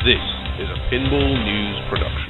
This is a Pinball News production.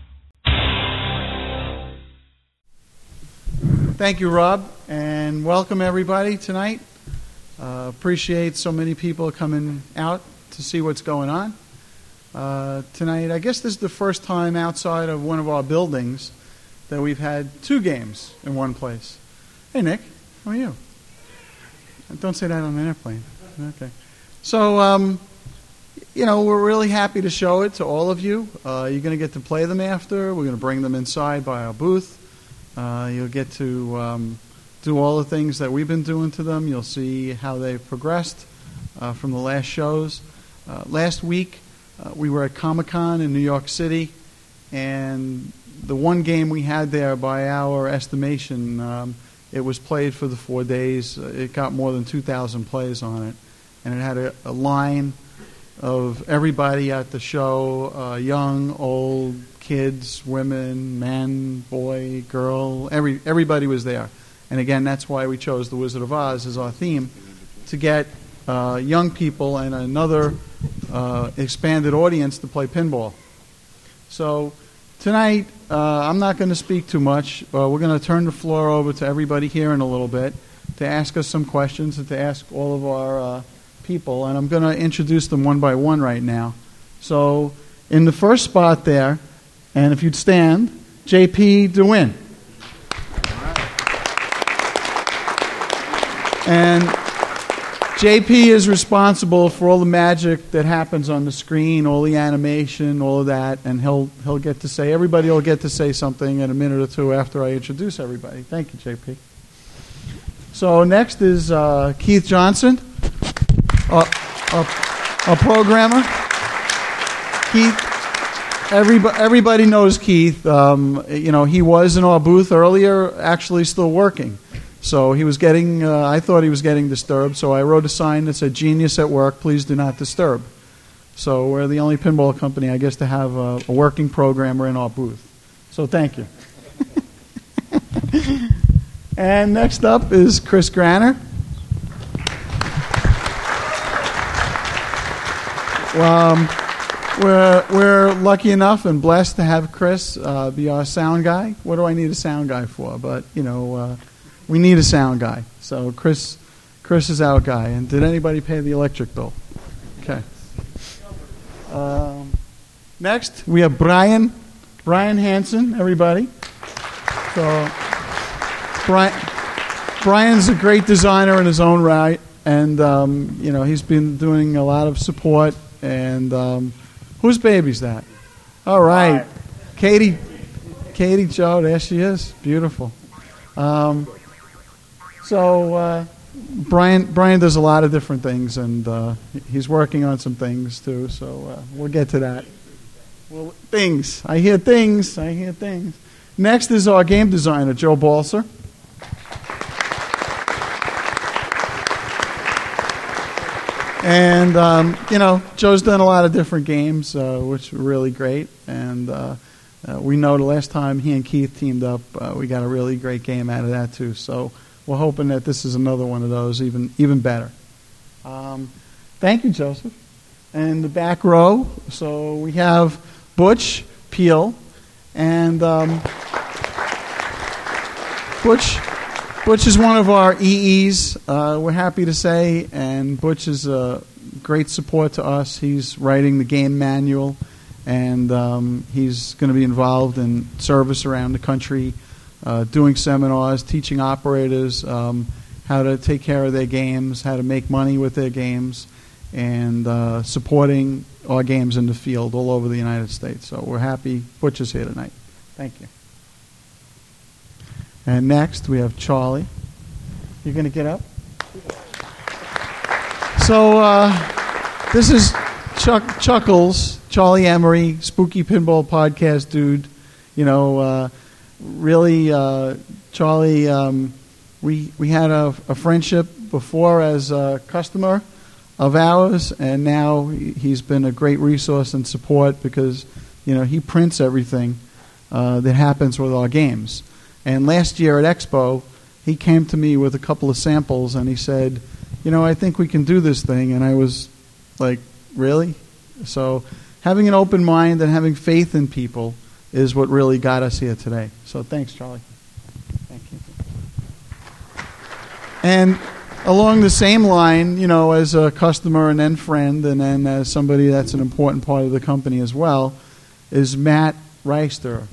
Thank you, Rob, and welcome everybody tonight. Appreciate so many people coming out to see what's going on. Tonight, I guess this is the first time outside of one of our buildings that we've had two games in one place. Hey, Nick, how are you? Don't say that on an airplane. Okay. So, we're really happy to show it to all of you. You're going to get to play them after. We're going to bring them inside by our booth. You'll get to do all the things that we've been doing to them. You'll see how they've progressed from the last shows. Last week, we were at Comic-Con in New York City, and the one game we had there, by our estimation, it was played for the 4 days. It got more than 2,000 plays on it, and it had a line of everybody at the show, young, old, kids, women, man, boy, girl, everybody was there. And again, that's why we chose The Wizard of Oz as our theme, to get young people and another expanded audience to play pinball. So tonight, I'm not going to speak too much. We're going to turn the floor over to everybody here in a little bit to ask us some questions and to ask all of our people. And I'm going to introduce them one by one right now. So in the first spot there, and if you'd stand, J.P. DeWin. And JP is responsible for all the magic that happens on the screen, all the animation, all of that, and he'll get to say, everybody will get to say something in a minute or two after I introduce everybody. Thank you, JP. So next is Keith Johnson, a programmer. Keith, everybody knows Keith. He was in our booth earlier, actually still working. So he was getting, I thought he was getting disturbed, so I wrote a sign that said, "Genius at work, please do not disturb." So we're the only pinball company, I guess, to have a working programmer in our booth. So thank you. And next up is Chris Granner. We're lucky enough and blessed to have Chris be our sound guy. What do I need a sound guy for? But, we need a sound guy. So Chris is our guy. And did anybody pay the electric bill? Okay. Next, we have Brian Hansen, everybody. So Brian's a great designer in his own right. And, he's been doing a lot of support. And whose baby's that? All right. Katie Jo, there she is. Beautiful. So Brian does a lot of different things, and he's working on some things too. So we'll get to that. Well, things. I hear things. Next is our game designer, Joe Balser. And Joe's done a lot of different games, which are really great. And we know the last time he and Keith teamed up, we got a really great game out of that too. So we're hoping that this is another one of those, even better. Thank you, Joseph. And the back row, so we have Butch Peel. And Butch is one of our EEs, we're happy to say, and Butch is a great support to us. He's writing the game manual, and he's going to be involved in service around the country, doing seminars, teaching operators how to take care of their games, how to make money with their games, and supporting our games in the field all over the United States. So we're happy Butch is here tonight. Thank you. And next we have Charlie. You going to get up? So this is Chuckles, Charlie Emery, Spooky Pinball Podcast dude. Really, Charlie, we had a friendship before as a customer of ours, and now he's been a great resource and support because, he prints everything that happens with our games. And last year at Expo, he came to me with a couple of samples, and he said, I think we can do this thing. And I was like, really? So having an open mind and having faith in people is what really got us here today. So thanks, Charlie. Thank you. And along the same line, as a customer and then friend and then as somebody that's an important part of the company as well, is Matt Reister.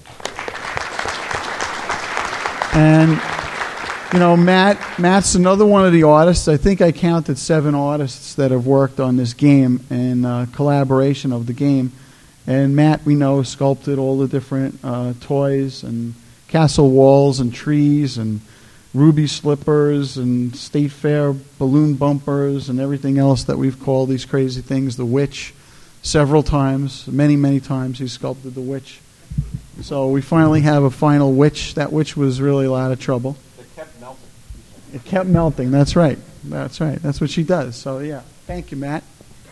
And, Matt's another one of the artists. I think I counted 7 artists that have worked on this game in collaboration of the game. And Matt, we know, sculpted all the different toys and castle walls and trees and ruby slippers and state fair balloon bumpers and everything else that we've called these crazy things. The witch, several times, many times he sculpted the witch. So we finally have a final witch. That witch was really a lot of trouble. It kept melting. It kept melting. That's right. That's what she does. So yeah, thank you, Matt.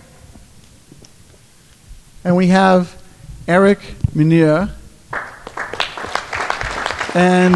And we have Eric Meunier. And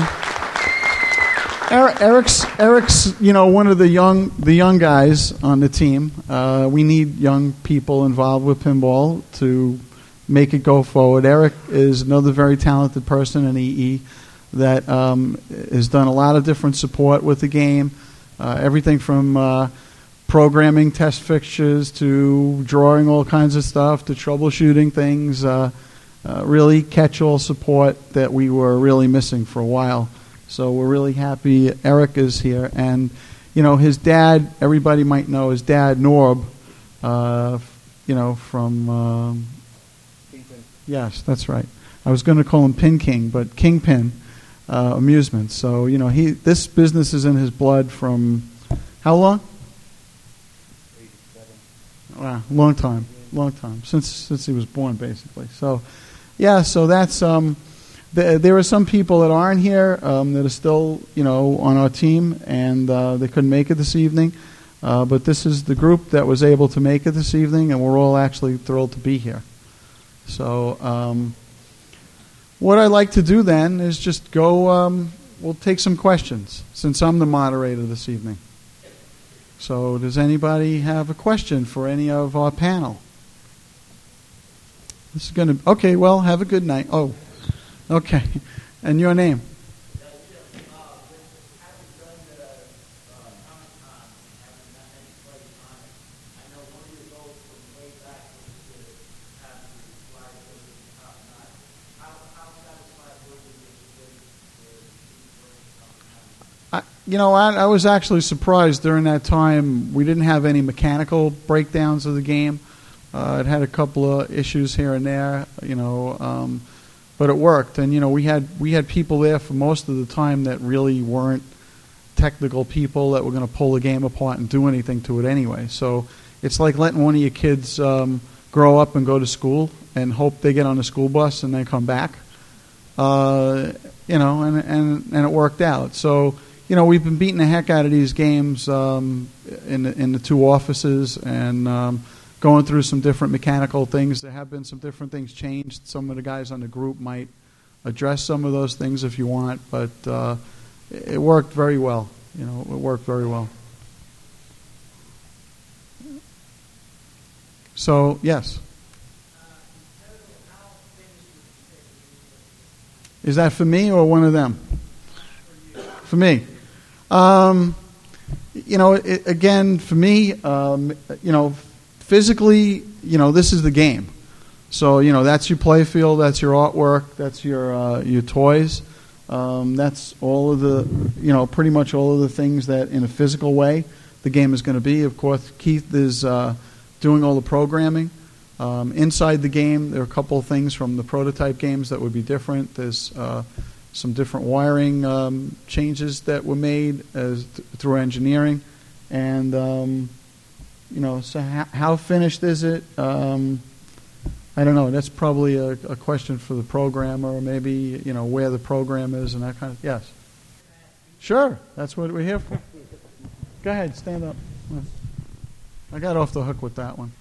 Eric's one of the young guys on the team. We need young people involved with pinball to make it go forward. Eric is another very talented person in EE that has done a lot of different support with the game. Everything from programming test fixtures to drawing all kinds of stuff to troubleshooting things. Really catch-all support that we were really missing for a while. So we're really happy Eric is here. And, his dad, everybody might know his dad, Norb, from... Yes, that's right. I was going to call him Pin King, but Kingpin Amusements. So, this business is in his blood from how long? 87. Wow, long time. Since he was born, basically. So, yeah, so that's... There are some people that aren't here that are still, on our team, and they couldn't make it this evening. But this is the group that was able to make it this evening, and we're all actually thrilled to be here. So what I'd like to do then is just go, we'll take some questions, since I'm the moderator this evening. So does anybody have a question for any of our panel? This is going to... Okay, well, have a good night. Oh, okay. And your name? I was actually surprised during that time. We didn't have any mechanical breakdowns of the game. It had a couple of issues here and there, but it worked. And we had people there for most of the time that really weren't technical people that were going to pull the game apart and do anything to it anyway. So it's like letting one of your kids grow up and go to school and hope they get on a school bus and then come back. And it worked out. So. We've been beating the heck out of these games in the 2 offices and going through some different mechanical things. There have been some different things changed. Some of the guys on the group might address some of those things if you want, but it worked very well. It worked very well. So, yes. Is that for me or one of them? For me. Again, for me, physically, this is the game. So, that's your play field, that's your artwork, that's your toys. That's all of the, pretty much all of the things that in a physical way the game is going to be. Of course, Keith is doing all the programming. Inside the game, there are a couple of things from the prototype games that would be different. There's some different wiring changes that were made through engineering. And, so how finished is it? I don't know. That's probably a question for the programmer, or maybe, where the program is and that kind of... Yes. Sure. That's what we're here for. Go ahead. Stand up. I got off the hook with that one.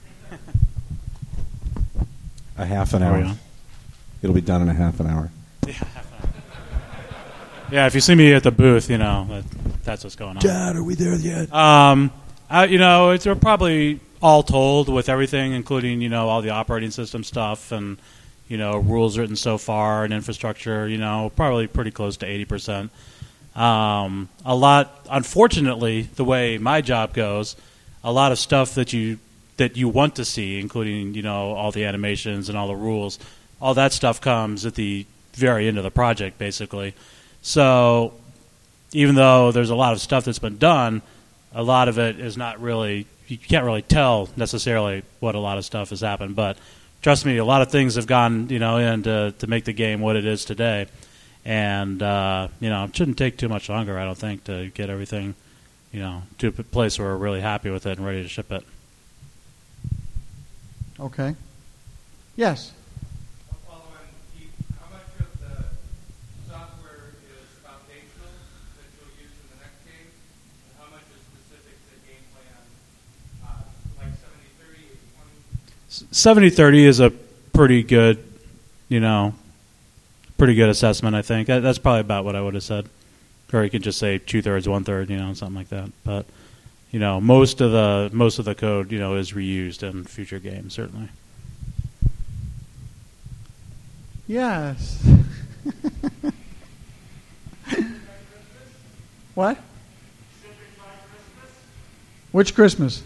A half an hour. It'll be done in a half an hour. Yeah, half an hour. Yeah, if you see me at the booth, that's what's going on. Dad, are we there yet? It's probably all told, with everything, including all the operating system stuff and rules written so far and infrastructure, probably pretty close to 80%. A lot, unfortunately, the way my job goes, a lot of stuff that you want to see, including all the animations and all the rules, all that stuff comes at the very end of the project, basically. So even though there's a lot of stuff that's been done, a lot of it is not really, you can't really tell necessarily what a lot of stuff has happened. But trust me, a lot of things have gone in to make the game what it is today. And it shouldn't take too much longer, I don't think, to get everything to a place where we're really happy with it and ready to ship it. Okay. Yes. How much of the software is foundational that you'll use in the next game, and how much is specific to the game plan, like 70-30, 80-20? 70-30 is a pretty good, assessment, I think. That's probably about what I would have said. Or you could just say 2/3, 1/3, something like that. But most of the code, is reused in future games, certainly. Yes. What? Which Christmas?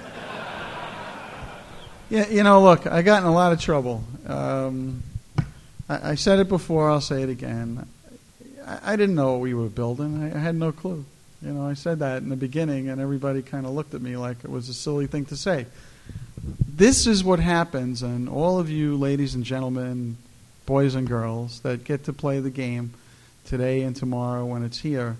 Yeah, look, I got in a lot of trouble. I said it before, I'll say it again. I didn't know what we were building. I had no clue. I said that in the beginning, and everybody kind of looked at me like it was a silly thing to say. This is what happens, and all of you ladies and gentlemen, boys and girls, that get to play the game today and tomorrow when it's here,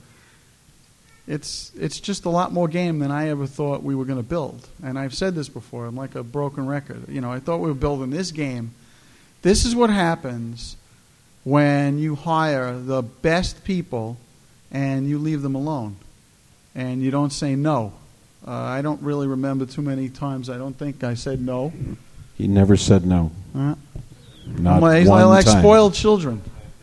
it's just a lot more game than I ever thought we were going to build. And I've said this before. I'm like a broken record. I thought we were building this game. This is what happens when you hire the best people and you leave them alone and you don't say no. I don't really remember too many times I don't think I said no. He never said no. Not I like time. Spoiled children.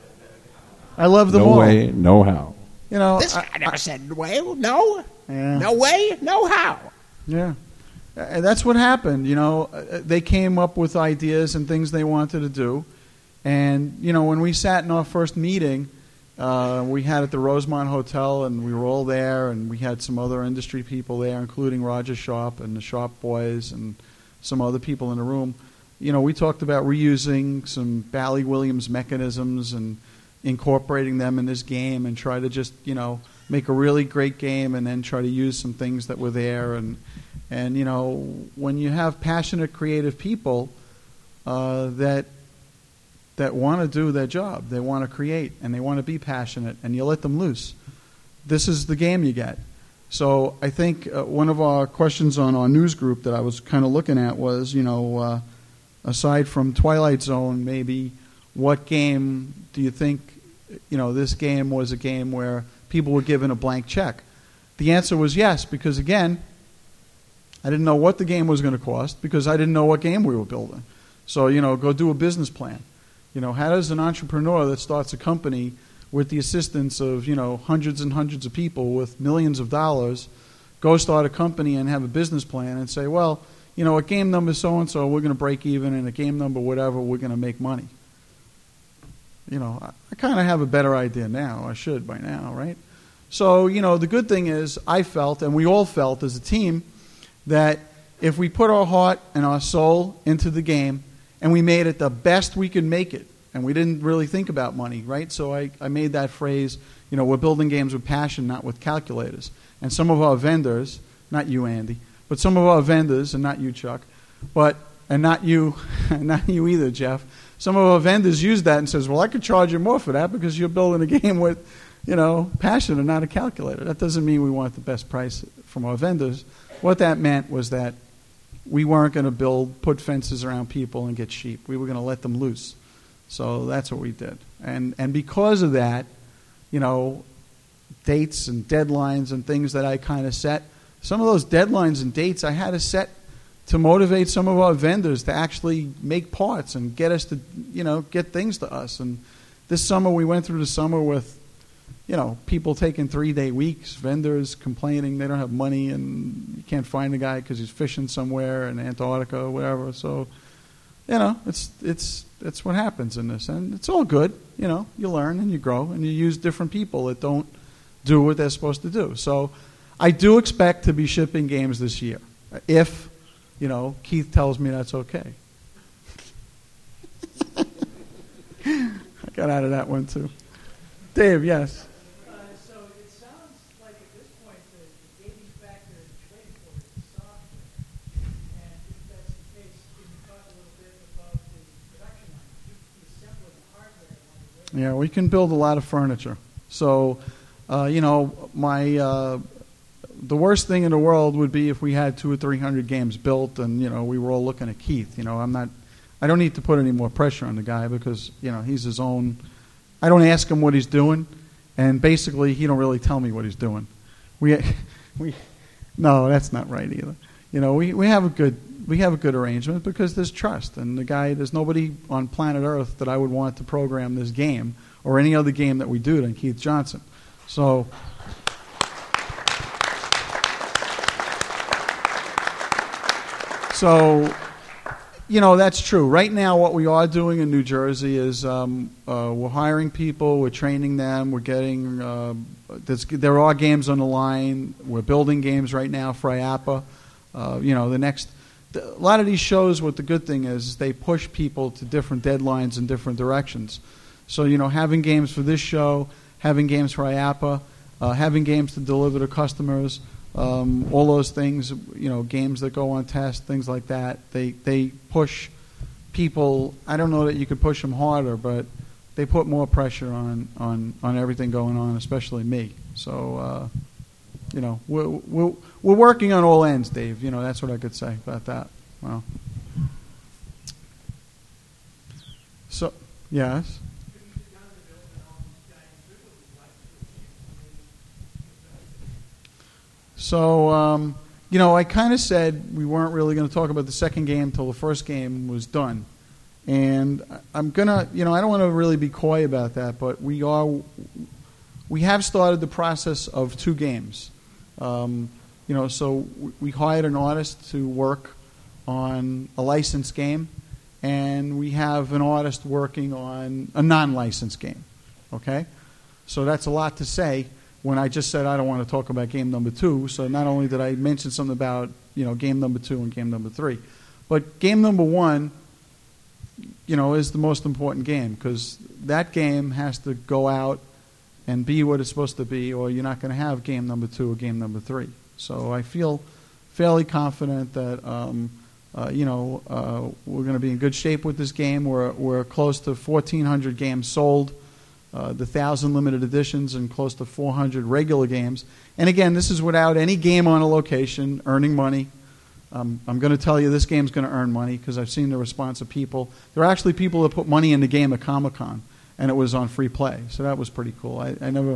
I love them no all. No way, no how. This guy never said well, no. Yeah. No way, no how. Yeah. That's what happened. They came up with ideas and things they wanted to do. And, when we sat in our first meeting, we had at the Rosemont Hotel, and we were all there, and we had some other industry people there, including Roger Sharp and the Sharp Boys and some other people in the room. We talked about reusing some Bally Williams mechanisms and incorporating them in this game and try to just, make a really great game and then try to use some things that were there. And when you have passionate, creative people that want to do their job, they want to create, and they want to be passionate, and you let them loose, this is the game you get. So I think one of our questions on our news group that I was kind of looking at was, aside from Twilight Zone, maybe what game do you think, this game was a game where people were given a blank check? The answer was yes, because again, I didn't know what the game was going to cost because I didn't know what game we were building. So, go do a business plan. How does an entrepreneur that starts a company with the assistance of, hundreds and hundreds of people with millions of dollars go start a company and have a business plan and say, well, at game number so-and-so, we're going to break even, and at game number whatever, we're going to make money. I kind of have a better idea now. I should by now, right? So, the good thing is I felt, and we all felt as a team, that if we put our heart and our soul into the game and we made it the best we could make it, and we didn't really think about money, right? So I made that phrase, we're building games with passion, not with calculators. And some of our vendors, not you, Andy, but some of our vendors, and not you, Chuck, and not you, not you either, Jeff, some of our vendors use that and says, well, I could charge you more for that because you're building a game with, passion and not a calculator. That doesn't mean we want the best price from our vendors. What that meant was that we weren't going to put fences around people and get sheep. We were going to let them loose. So that's what we did. And because of that, dates and deadlines and things that I kind of set, some of those deadlines and dates I had to set to motivate some of our vendors to actually make parts and get us to, get things to us. And this summer we went through the summer with, people taking 3-day weeks, vendors complaining they don't have money and you can't find the guy because he's fishing somewhere in Antarctica or whatever. So, it's what happens in this, and it's all good. You learn and you grow and you use different people that don't do what they're supposed to do. So, I do expect to be shipping games this year, if Keith tells me that's okay. I got out of that one too. Dave, yes. So it sounds like at this point the gating factor that you're waiting for is the software. And if that's the case, can you talk a little bit about the production line? You assemble the hardware while you're waiting. Yeah, we can build a lot of furniture. So, the worst thing in the world would be if we had 200 or 300 games built and, we were all looking at Keith. I don't need to put any more pressure on the guy because, he's his own. I don't ask him what he's doing, and basically he don't really tell me what he's doing. No, that's not right either. We have a good arrangement because there's trust, and there's nobody on planet Earth that I would want to program this game or any other game that we do than Keith Johnson. So. So, that's true. Right now, what we are doing in New Jersey is we're hiring people, we're training them, we're getting there are games on the line. We're building games right now for IAPA. A lot of these shows, what the good thing is they push people to different deadlines in different directions. So, having games for this show, having games for IAPA, having games to deliver to customers, all those things, games that go on test, things like that, they push people. I don't know that you could push them harder, but they put more pressure on everything going on, especially me. So, we're working on all ends, Dave. That's what I could say about that. Well, so, yes. So, I kind of said we weren't really going to talk about the second game until the first game was done. And I'm going to, I don't want to really be coy about that, but we have started the process of 2 games. So we hired an artist to work on a licensed game, and we have an artist working on a non-licensed game. Okay? So that's a lot to say. When I just said I don't want to talk about game number 2, so not only did I mention something about game number 2 and game number 3, but game number 1, is the most important game because that game has to go out and be what it's supposed to be, or you're not going to have game number 2 or game number 3. So I feel fairly confident that we're going to be in good shape with this game. We're close to 1,400 games sold. The 1,000 limited editions and close to 400 regular games. And again, this is without any game on a location earning money. I'm going to tell you this game's going to earn money because I've seen the response of people. There are actually people that put money in the game at Comic-Con, and it was on free play. So that was pretty cool. I never...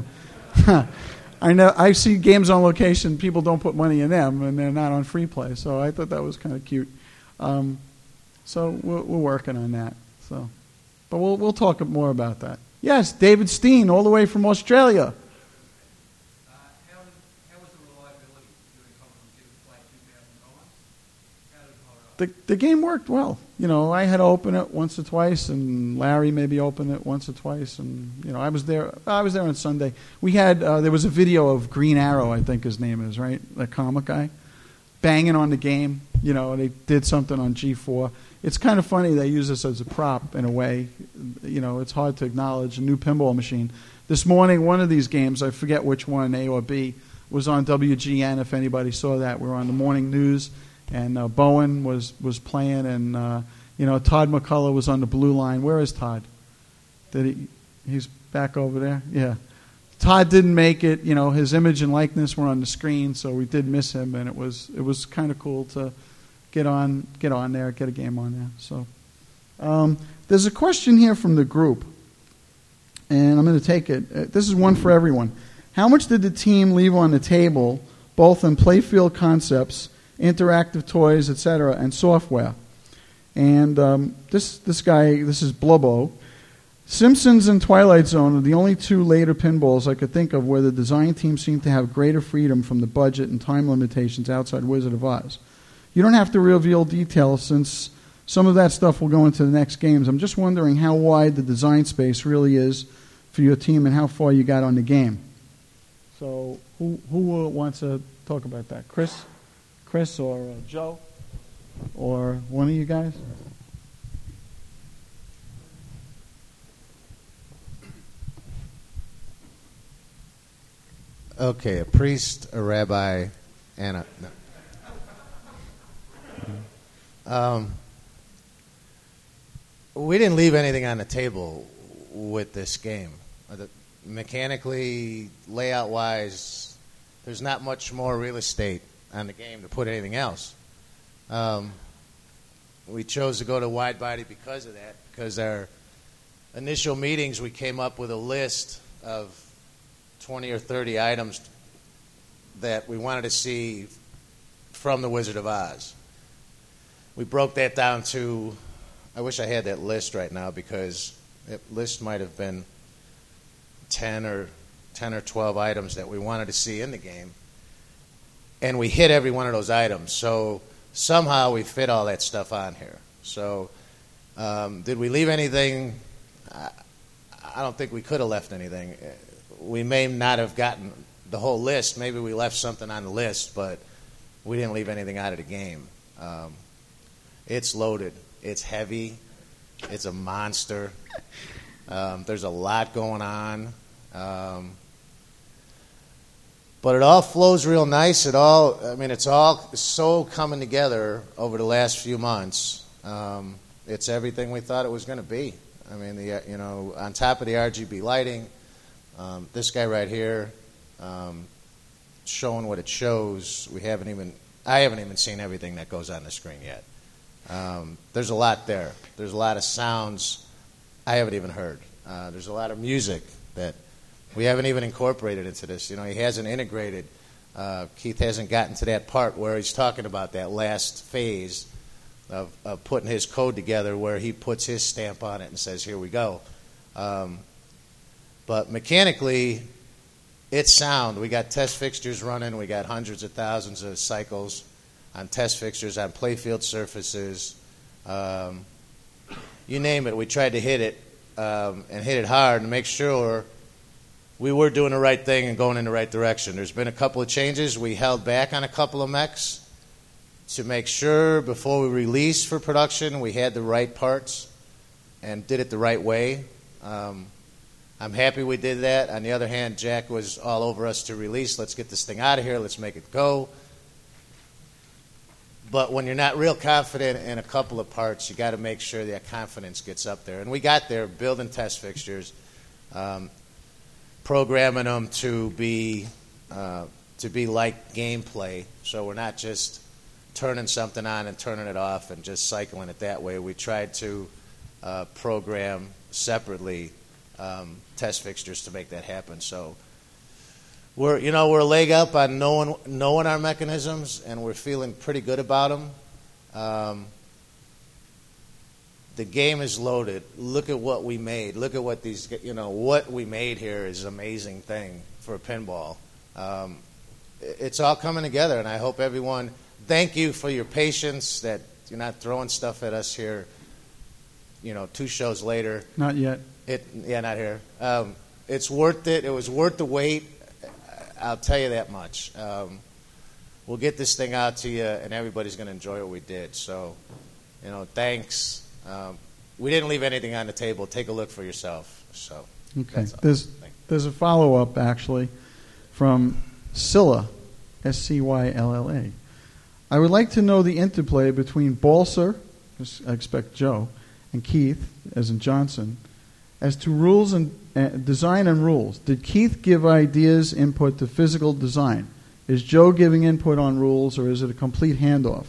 I see games on location, people don't put money in them, and they're not on free play. So I thought that was kind of cute. So we're working on that. So, but we'll talk more about that. Yes, David Steen, all the way from Australia. How was the reliability doing something like 2,000 times? How did it hold up? The game worked well. I had to open it once or twice, and Larry maybe opened it once or twice, and I was there on Sunday. We had there was a video of Green Arrow, I think his name is, right? That comic guy, banging on the game. They did something on G4. It's kind of funny they use this as a prop in a way. It's hard to acknowledge a new pinball machine. This morning, one of these games, I forget which one, A or B, was on WGN. If anybody saw that, we were on the morning news, and Bowen was playing, and Todd McCullough was on the blue line. Where is Todd? He's back over there? Yeah. Todd didn't make it. His image and likeness were on the screen, so we did miss him, and it was kind of cool to get on there, get a game on there. So there's a question here from the group, and I'm going to take it. This is one for everyone. How much did the team leave on the table, both in playfield concepts, interactive toys, etc., and software? And this guy, this is Blubbo. Simpsons and Twilight Zone are the only two later pinballs I could think of where the design team seemed to have greater freedom from the budget and time limitations outside Wizard of Oz. You don't have to reveal details since some of that stuff will go into the next games. I'm just wondering how wide the design space really is for your team and how far you got on the game. So who wants to talk about that? Chris or Joe? Or one of you guys? Okay, a priest, a rabbi, and a... No. We didn't leave anything on the table with this game. Mechanically, layout-wise, there's not much more real estate on the game to put anything else. We chose to go to wide body because of that, because our initial meetings, we came up with a list of 20 or 30 items that we wanted to see from the Wizard of Oz. We broke that down to, I wish I had that list right now because that list might have been 10 or 12 items that we wanted to see in the game. And we hit every one of those items. So somehow we fit all that stuff on here. So did we leave anything? I don't think we could have left anything. We may not have gotten the whole list. Maybe we left something on the list, but we didn't leave anything out of the game. It's loaded. It's heavy. It's a monster. There's a lot going on. But it all flows real nice. It's all so coming together over the last few months. It's everything we thought it was going to be. I mean, on top of the RGB lighting, this guy right here, showing what it shows. I haven't even seen everything that goes on the screen yet. There's a lot there. There's a lot of sounds I haven't even heard. There's a lot of music that we haven't even incorporated into this. He hasn't integrated. Keith hasn't gotten to that part where he's talking about that last phase of putting his code together where he puts his stamp on it and says, here we go. But mechanically, it's sound. We got test fixtures running. We got hundreds of thousands of cycles on test fixtures, on playfield surfaces. You name it. We tried to hit it and hit it hard and make sure we were doing the right thing and going in the right direction. There's been a couple of changes. We held back on a couple of mechs to make sure before we released for production we had the right parts and did it the right way. I'm happy we did that. On the other hand, Jack was all over us to release. Let's get this thing out of here. Let's make it go. But when you're not real confident in a couple of parts, you got to make sure that confidence gets up there. And we got there building test fixtures, programming them to be like gameplay. So we're not just turning something on and turning it off and just cycling it that way. We tried to program separately test fixtures to make that happen. So we're a leg up on knowing our mechanisms, and we're feeling pretty good about them. The game is loaded. Look at what we made. Look at what what we made here is an amazing thing for a pinball. It's all coming together, and I hope everyone. Thank you for your patience that you're not throwing stuff at us here. 2 shows later. Not yet. Not here. It's worth it. It was worth the wait. I'll tell you that much. We'll get this thing out to you, and everybody's going to enjoy what we did. So, thanks. We didn't leave anything on the table. Take a look for yourself. So, okay. There's a follow-up, actually, from Scylla, Scylla. I would like to know the interplay between Balser, I expect Joe, and Keith, as in Johnson, as to rules and design and rules. Did Keith give ideas, input to physical design? Is Joe giving input on rules, or is it a complete handoff?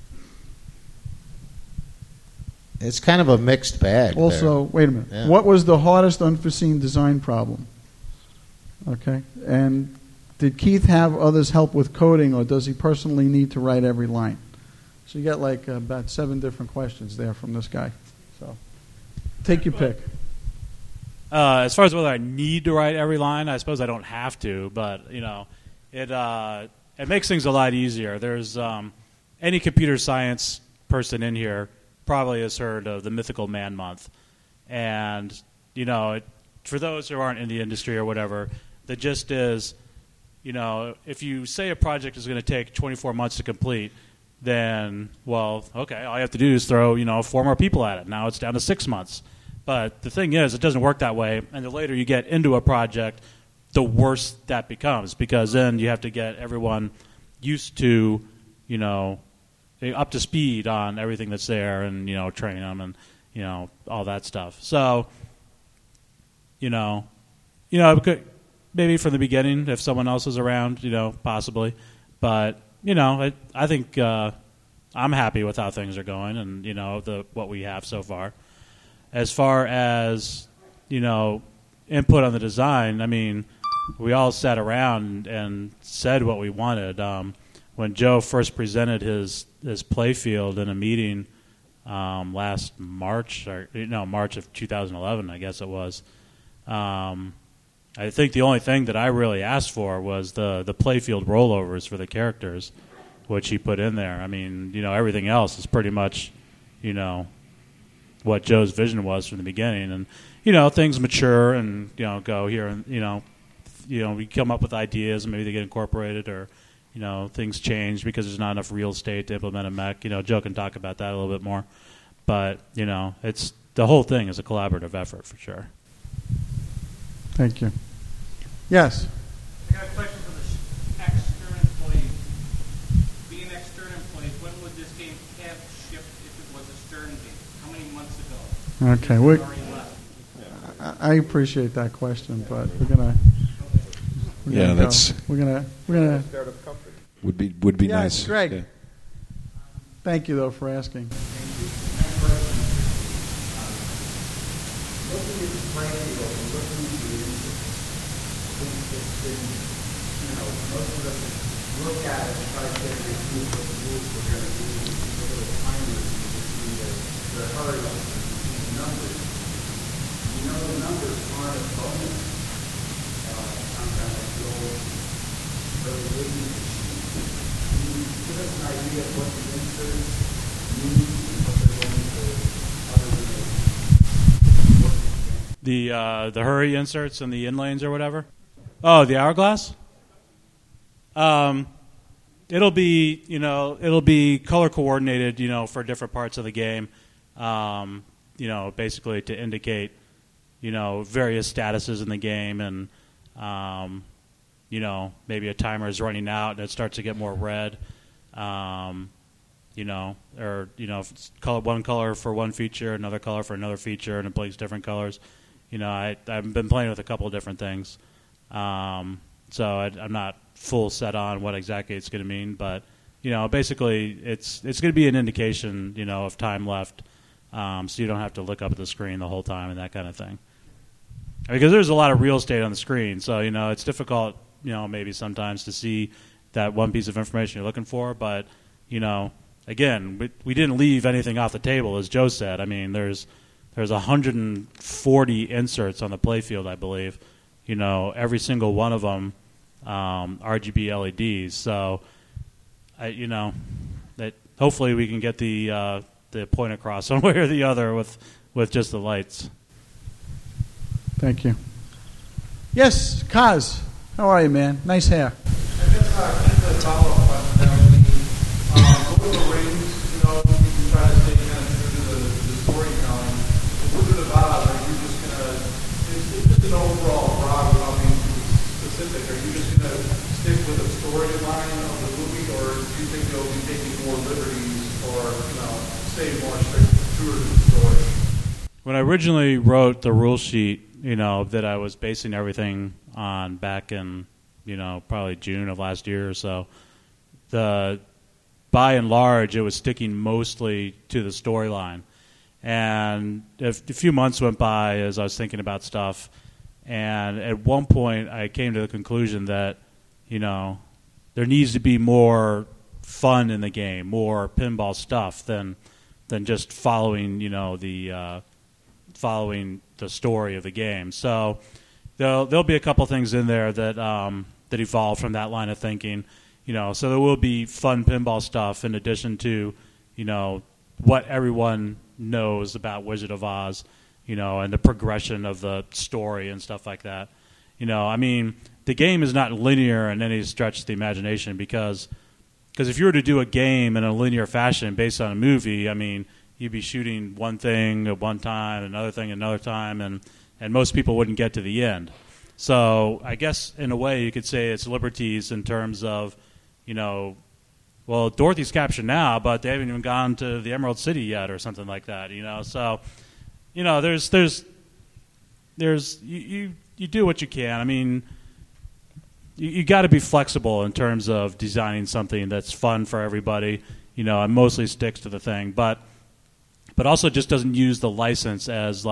It's kind of a mixed bag. Also, wait a minute. Yeah. What was the hardest unforeseen design problem? Okay. And did Keith have others help with coding, or does he personally need to write every line? So you got like about 7 different questions there from this guy. So take your pick. As far as whether I need to write every line, I suppose I don't have to, but it makes things a lot easier. There's any computer science person in here probably has heard of the Mythical Man Month, and for those who aren't in the industry or whatever, the gist is, if you say a project is going to take 24 months to complete, then all you have to do is throw 4 more people at it. Now it's down to 6 months. But the thing is, it doesn't work that way, and the later you get into a project, the worse that becomes, because then you have to get everyone used to, up to speed on everything that's there, and train them, and all that stuff. So, maybe from the beginning, if someone else is around, possibly, but I think I'm happy with how things are going, and what we have so far. As far as, input on the design, I mean, we all sat around and said what we wanted. When Joe first presented his playfield in a meeting last March, March of 2011, I guess it was, I think the only thing that I really asked for was the playfield rollovers for the characters, which he put in there. I mean, everything else is pretty much, what Joe's vision was from the beginning, and things mature and go here, and we come up with ideas and maybe they get incorporated, or things change because there's not enough real estate to implement a mech. Joe can talk about that a little bit more, but it's the whole thing is a collaborative effort for sure. Thank you. Yes. I got a question for the external employees. Being external employees, when would this game have shipped if it was a Stern game? How many months ago? Okay, I appreciate that question, but we're gonna would be yes, nice. Greg. Yeah. Thank you though for asking. Most of us look at it and try to get a view of what the rules we're going to do, what are the timers, the hurry up, the numbers. The numbers aren't a bonus. Sometimes like the old early 80s. Can you give us an idea of what the inserts mean and what they're going to other than the hurry inserts and the inlanes or whatever? Oh, the hourglass? It'll be color coordinated, for different parts of the game, basically to indicate, various statuses in the game, and, maybe a timer is running out and it starts to get more red, or, if it's one color for one feature, another color for another feature, and it blinks different colors. I've been playing with a couple of different things. So I'm not full set on what exactly it's going to mean, but basically it's going to be an indication of time left, so you don't have to look up at the screen the whole time and that kind of thing. Because there's a lot of real estate on the screen, so it's difficult maybe sometimes to see that one piece of information you're looking for. But again, we didn't leave anything off the table, as Joe said. I mean, there's 140 inserts on the playfield, I believe. Every single one of them RGB LEDs. So, that hopefully we can get the point across one way or the other with just the lights. Thank you. Yes, Kaz. How are you, man? Nice hair. I guess a follow-up question that would be, Lord of the Rings, you try to stay kind of true to the storytelling. Wizard of Oz, are you just going to, it's just an overall broad without being too specific, are you just going to stick with the storyline of the movie, or do you think you'll be taking more liberties or, stay more strict, truer to the story? When I originally wrote the rule sheet, that I was basing everything on back in, probably June of last year or so, by and large, it was sticking mostly to the storyline. And a few months went by as I was thinking about stuff, and at one point I came to the conclusion that, there needs to be more fun in the game, more pinball stuff than just following, following the story of the game. So there'll be a couple things in there that that evolve from that line of thinking. So there will be fun pinball stuff in addition to, what everyone knows about Wizard of Oz, and the progression of the story and stuff like that. The game is not linear in any stretch of the imagination because if you were to do a game in a linear fashion based on a movie, you'd be shooting one thing at one time, another thing another time, and most people wouldn't get to the end. So I guess in a way you could say it's liberties in terms of, Dorothy's captured now, but they haven't even gone to the Emerald City yet or something like that, So, there's you do what you can. You got to be flexible in terms of designing something that's fun for everybody, and mostly sticks to the thing, but also just doesn't use the license as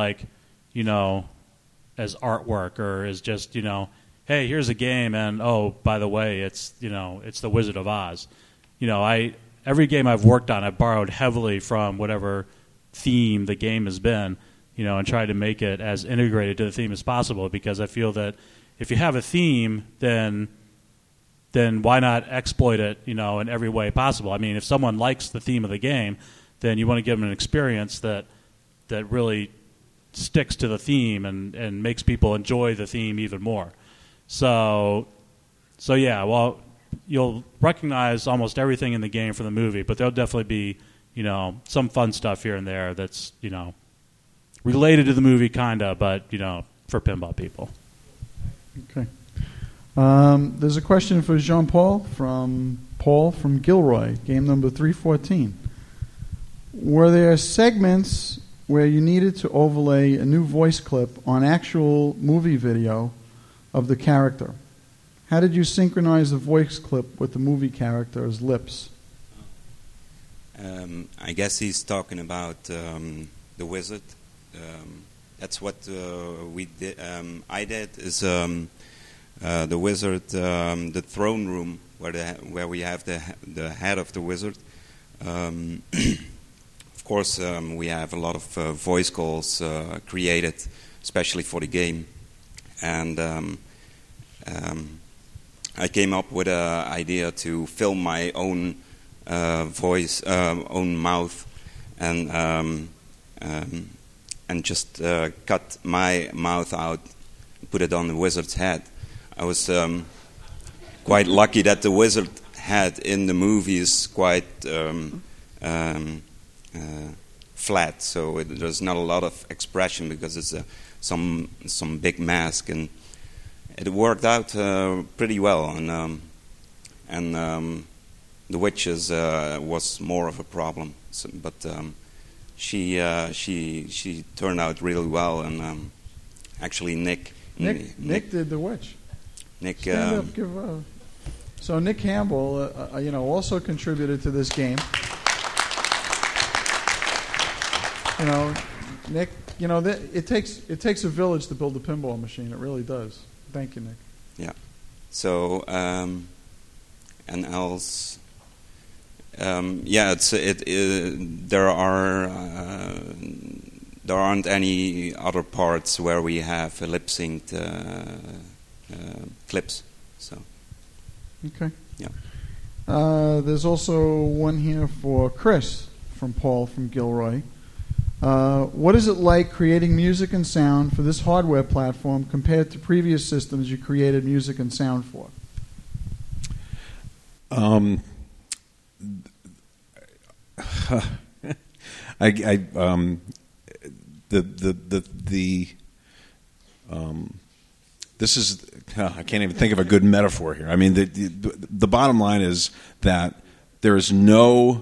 as artwork or as just, hey, here's a game and, oh, by the way, it's the Wizard of Oz. Every game I've worked on, I've borrowed heavily from whatever theme the game has been, and tried to make it as integrated to the theme as possible, because I feel that if you have a theme, then why not exploit it, in every way possible? If someone likes the theme of the game, then you want to give them an experience that really sticks to the theme and makes people enjoy the theme even more. So yeah, well, you'll recognize almost everything in the game from the movie, but there'll definitely be, some fun stuff here and there that's, related to the movie, kinda, but, for pinball people. Okay. There's a question for Jean-Paul from Paul from Gilroy, game number 314. Were there segments where you needed to overlay a new voice clip on actual movie video of the character? How did you synchronize the voice clip with the movie character's lips? I guess he's talking about the wizard. That's what we did. I did is the wizard, the throne room where we have the head of the wizard. Of course, we have a lot of voice calls created, especially for the game, and I came up with an idea to film my own voice, own mouth, and just cut my mouth out, put it on the wizard's head. I was quite lucky that the wizard head in the movie is quite flat, so there's not a lot of expression because it's some big mask, and it worked out pretty well. And the witches was more of a problem, but she turned out really well, and actually Nick did the witch. Nick. Stand up, give So Nick Campbell, also contributed to this game. Nick, it takes a village to build a pinball machine. It really does. Thank you, Nick. Yeah. So, and else, there aren't any other parts where we have lip synced clips. So. Okay. Yeah. There's also one here for Chris from Paul from Gilroy. What is it like creating music and sound for this hardware platform compared to previous systems you created music and sound for? This is I can't even think of a good metaphor here. The bottom line is that there has never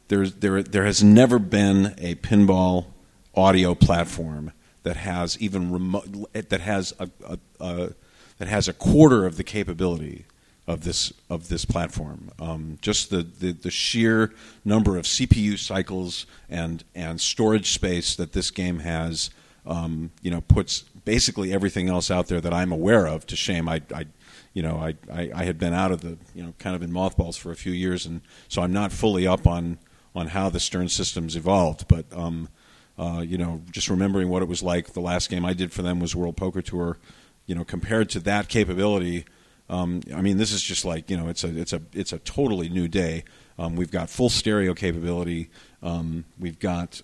been a pinball audio platform that has that has a quarter of the capability of this platform. Just the sheer number of CPU cycles and storage space that this game has, puts basically everything else out there that I'm aware of to shame. I had been out of the kind of in mothballs for a few years, and so I'm not fully up on how the Stern systems evolved, but just remembering what it was like. The last game I did for them was World Poker Tour. Compared to that capability, this is just like it's a totally new day. We've got full stereo capability. We've got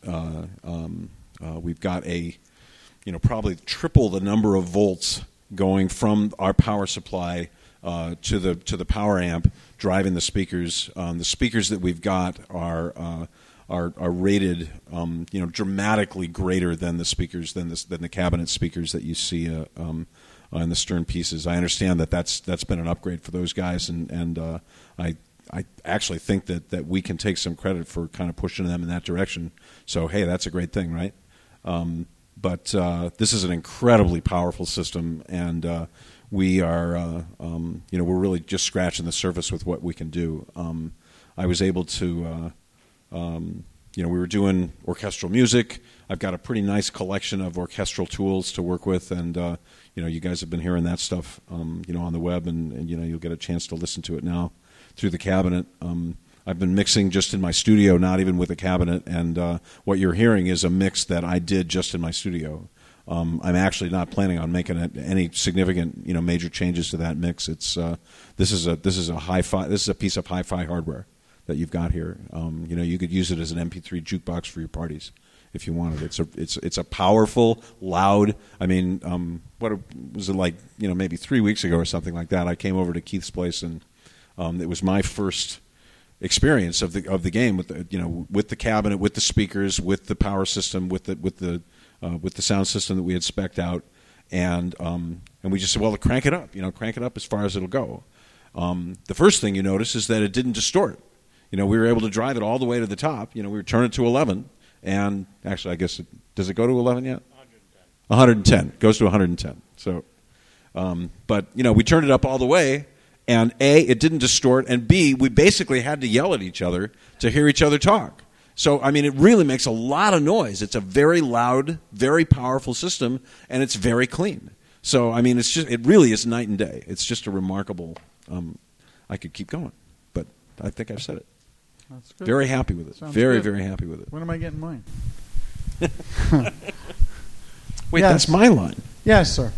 a probably triple the number of volts going from our power supply to the power amp driving the speakers. The speakers that we've got are rated dramatically greater than the speakers than the cabinet speakers that you see in the Stern pieces. I understand that's been an upgrade for those guys, and I actually think that we can take some credit for kind of pushing them in that direction. So hey, that's a great thing, right? But this is an incredibly powerful system, and we are we're really just scratching the surface with what we can do. I was able to we were doing orchestral music. I've got a pretty nice collection of orchestral tools to work with, and you guys have been hearing that stuff on the web, and you'll get a chance to listen to it now through the cabinet. I've been mixing just in my studio, not even with a cabinet, and what you're hearing is a mix that I did just in my studio. I'm actually not planning on making any significant major changes to that mix. This is a piece of hi-fi hardware that you've got here. You could use it as an MP3 jukebox for your parties if you wanted. It's a powerful, loud. What was it like? Maybe 3 weeks ago or something like that. I came over to Keith's place, and it was my first experience of the game with the cabinet, with the speakers, with the power system, with the sound system that we had spec'd out, and we just said, well, crank it up as far as it'll go. The first thing you notice is that it didn't distort. We were able to drive it all the way to the top. We were turning it to 11, and actually, I guess does it go to 11 yet? 110 goes to 110. So, but we turned it up all the way. And A, it didn't distort, and B, we basically had to yell at each other to hear each other talk. So, it really makes a lot of noise. It's a very loud, very powerful system, and it's very clean. So, it really is night and day. It's just a remarkable. I could keep going, but I think I've said it. That's good. Very happy with it. Sounds very, good. very happy with it. When am I getting mine? Wait, Yes. that's my line. Yes, sir.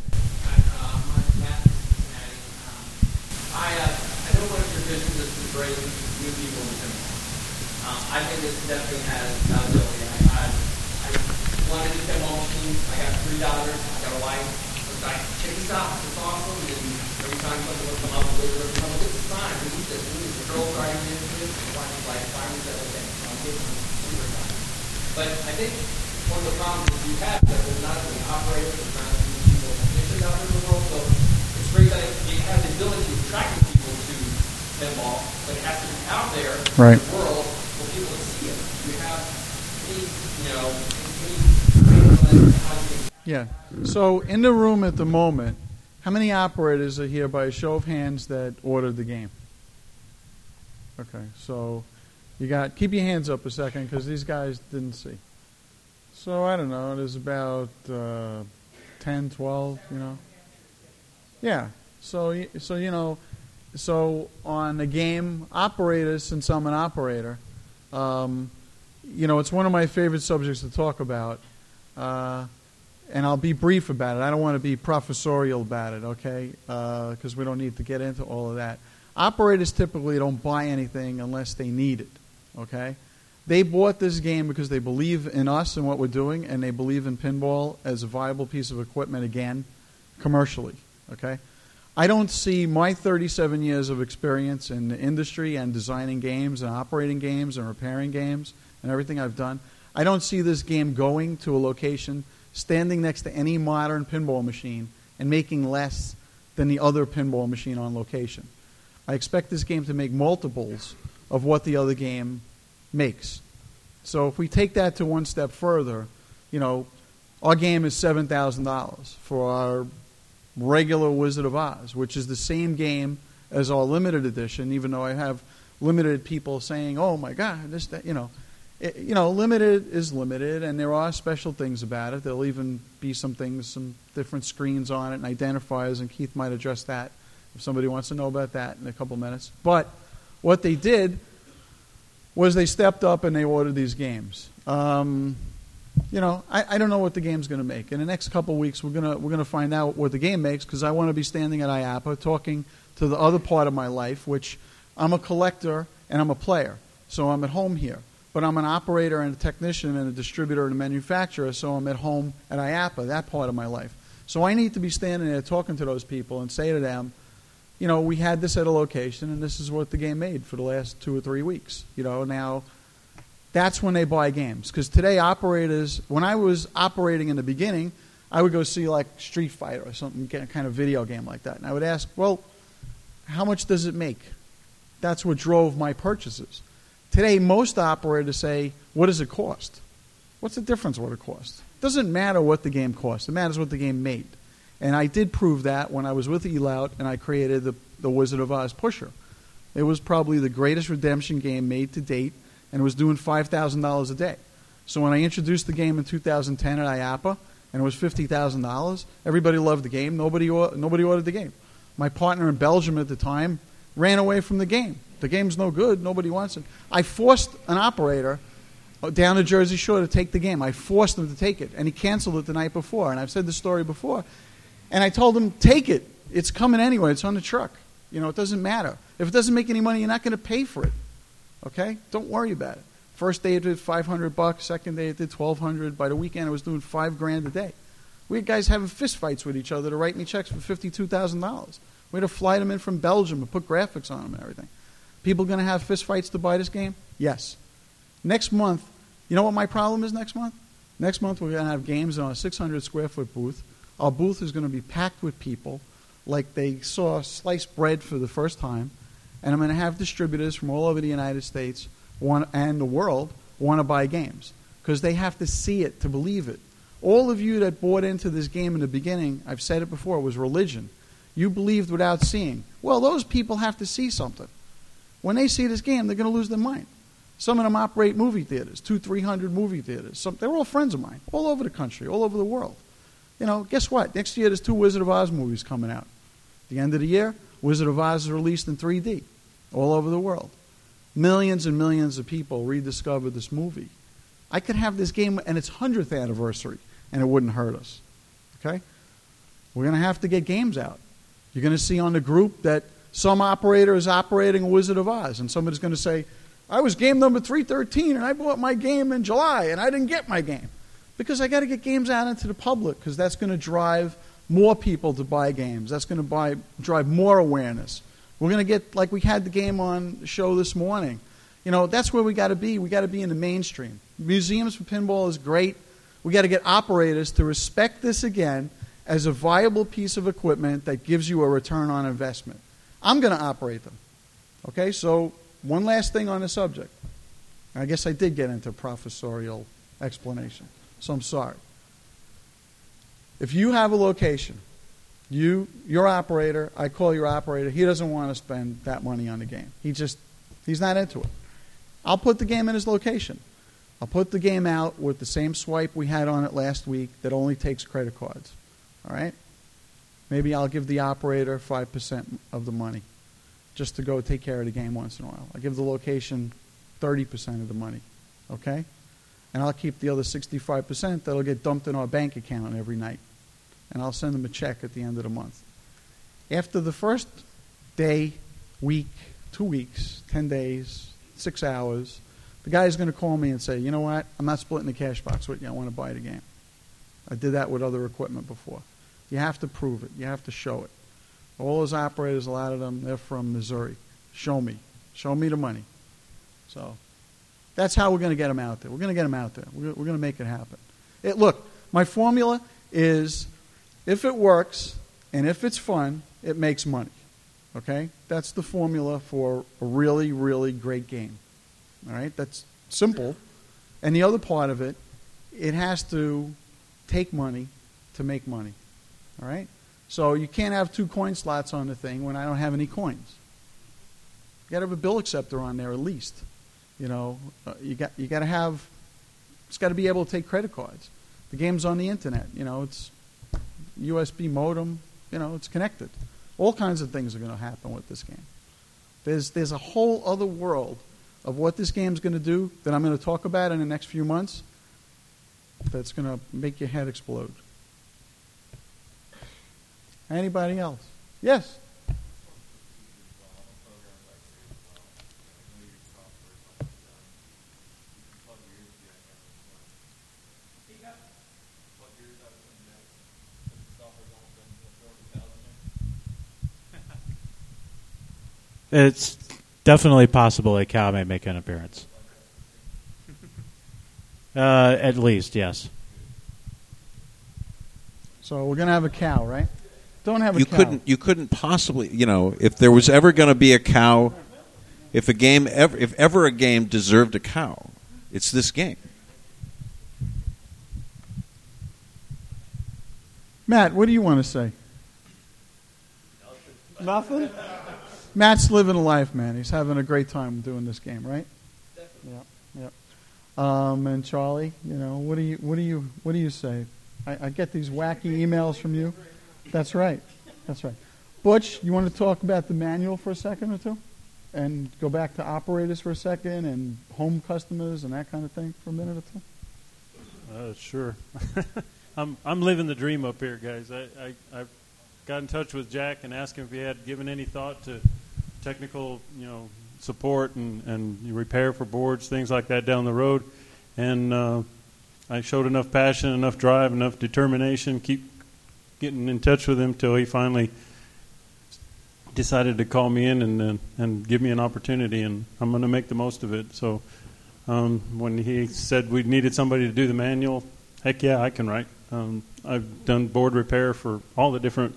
I know one of your visions is to bring new people into pinball. I think this definitely has validity. I wanted to pinball machines. I got 3 daughters. I got a wife. I was like, check this out. It's awesome. And every time something would come up, this is fine. We need this. The girls are already into this. The wife was like, fine. We said, okay. So I'm getting super excited. But I think one of the problems that you have is that there's not as many operators, there's not as many people technicians out there in the world. So it's great that you have the ability to attract people to pinball, but it has to be out there Right. in the world for people to see it. You have Yeah. So in the room at the moment, how many operators are here by a show of hands that ordered the game? Okay. So keep your hands up a second because these guys didn't see. So I don't know. There's about 10, 12. Yeah. So on a game, operators, since I'm an operator, it's one of my favorite subjects to talk about, and I'll be brief about it. I don't want to be professorial about it, okay, because we don't need to get into all of that. Operators typically don't buy anything unless they need it, okay? They bought this game because they believe in us and what we're doing, and they believe in pinball as a viable piece of equipment again, commercially, okay? I don't see my 37 years of experience in the industry and designing games and operating games and repairing games and everything I've done. I don't see this game going to a location, standing next to any modern pinball machine and making less than the other pinball machine on location. I expect this game to make multiples of what the other game makes. So if we take that to one step further, our game is $7,000 for our regular Wizard of Oz, which is the same game as our limited edition, even though I have limited people saying, oh my God, limited is limited, and there are special things about it. There'll even be some different screens on it and identifiers, and Keith might address that if somebody wants to know about that in a couple minutes. But what they did was they stepped up and they ordered these games. I don't know what the game's going to make. In the next couple of weeks, we're gonna find out what the game makes, because I want to be standing at IAPA talking to the other part of my life, which I'm a collector and I'm a player. So I'm at home here. But I'm an operator and a technician and a distributor and a manufacturer, so I'm at home at IAPA, that part of my life. So I need to be standing there talking to those people and say to them, we had this at a location, and this is what the game made for the last 2 or 3 weeks. Now that's when they buy games. Because today operators, when I was operating in the beginning, I would go see like Street Fighter or something, kind of video game like that. And I would ask, well, how much does it make? That's what drove my purchases. Today, most operators say, what does it cost? What's the difference what it costs? It doesn't matter what the game cost. It matters what the game made. And I did prove that when I was with Elout and I created the Wizard of Oz Pusher. It was probably the greatest redemption game made to date, and it was doing $5,000 a day. So when I introduced the game in 2010 at IAPA, and it was $50,000, everybody loved the game. Nobody ordered the game. My partner in Belgium at the time ran away from the game. The game's no good. Nobody wants it. I forced an operator down to Jersey Shore to take the game. I forced him to take it, and he canceled it the night before. And I've said this story before. And I told him, take it. It's coming anyway. It's on the truck. It doesn't matter. If it doesn't make any money, you're not going to pay for it. Okay? Don't worry about it. First day it did $500. Second day it did $1,200. By the weekend it was doing $5,000 a day. We had guys having fist fights with each other to write me checks for $52,000. We had to fly them in from Belgium and put graphics on them and everything. People going to have fist fights to buy this game? Yes. Next month, you know what my problem is next month? Next month we're going to have games in our 600 square foot booth. Our booth is going to be packed with people like they saw sliced bread for the first time. And I'm going to have distributors from all over the United States and the world want to buy games, because they have to see it to believe it. All of you that bought into this game in the beginning, I've said it before, it was religion. You believed without seeing. Well, those people have to see something. When they see this game, they're going to lose their mind. Some of them operate movie theaters, 200-300 movie theaters. They're all friends of mine, all over the country, all over the world. Guess what? Next year there's 2 Wizard of Oz movies coming out. At the end of the year, Wizard of Oz is released in 3D all over the world. Millions and millions of people rediscovered this movie. I could have this game and its 100th anniversary, and it wouldn't hurt us. Okay? We're going to have to get games out. You're going to see on the group that some operator is operating a Wizard of Oz, and somebody's going to say, I was game number 313, and I bought my game in July, and I didn't get my game. Because I got to get games out into the public, because that's going to drive more people to buy games. That's going to drive more awareness. We're going to get, like we had the game on the show this morning. That's where we got to be. We got to be in the mainstream. Museums for Pinball is great. We got to get operators to respect this again as a viable piece of equipment that gives you a return on investment. I'm going to operate them. Okay, so one last thing on the subject. I guess I did get into professorial explanation, so I'm sorry. If you have a location, your operator, I call your operator, he doesn't want to spend that money on the game. He's not into it. I'll put the game in his location. I'll put the game out with the same swipe we had on it last week that only takes credit cards. All right? Maybe I'll give the operator 5% of the money just to go take care of the game once in a while. I'll give the location 30% of the money. Okay? And I'll keep the other 65% that'll get dumped in our bank account every night. And I'll send them a check at the end of the month. After the first day, week, 2 weeks, 10 days, 6 hours, the guy's going to call me and say, you know what, I'm not splitting the cash box with you. I want to buy the game. I did that with other equipment before. You have to prove it. You have to show it. All those operators, a lot of them, they're from Missouri. Show me. Show me the money. So that's how we're going to get them out there. We're going to get them out there. We're going to make it happen. Look, my formula is if it works and if it's fun, it makes money. Okay? That's the formula for a really, really great game. All right? That's simple. And the other part of it, it has to take money to make money. All right? So you can't have 2 coin slots on the thing when I don't have any coins. You got to have a bill acceptor on there at least. You got to have. It's got to be able to take credit cards. The game's on the internet. It's USB modem. It's connected. All kinds of things are going to happen with this game. There's a whole other world of what this game's going to do that I'm going to talk about in the next few months. that's going to make your head explode. Anybody else? Yes. It's definitely possible a cow may make an appearance. At least, yes. So we're going to have a cow, right? Don't have a You cow. couldn't possibly, if there was ever going to be a cow, if ever a game deserved a cow, it's this game. Matt, what do you want to say? Nothing? Matt's living a life, man. He's having a great time doing this game, right? Definitely. Yep. And Charlie, what do you say? I get these wacky emails from you. That's right. Butch, you want to talk about the manual for a second or two? And go back to operators for a second and home customers and that kind of thing for a minute or two? Sure. I'm living the dream up here, guys. I got in touch with Jack and asked him if he had given any thought to technical, support and repair for boards, things like that down the road. And I showed enough passion, enough drive, enough determination, keep getting in touch with him till he finally decided to call me in and give me an opportunity, and I'm going to make the most of it. So when he said we needed somebody to do the manual, heck yeah, I can write. I've done board repair for all the different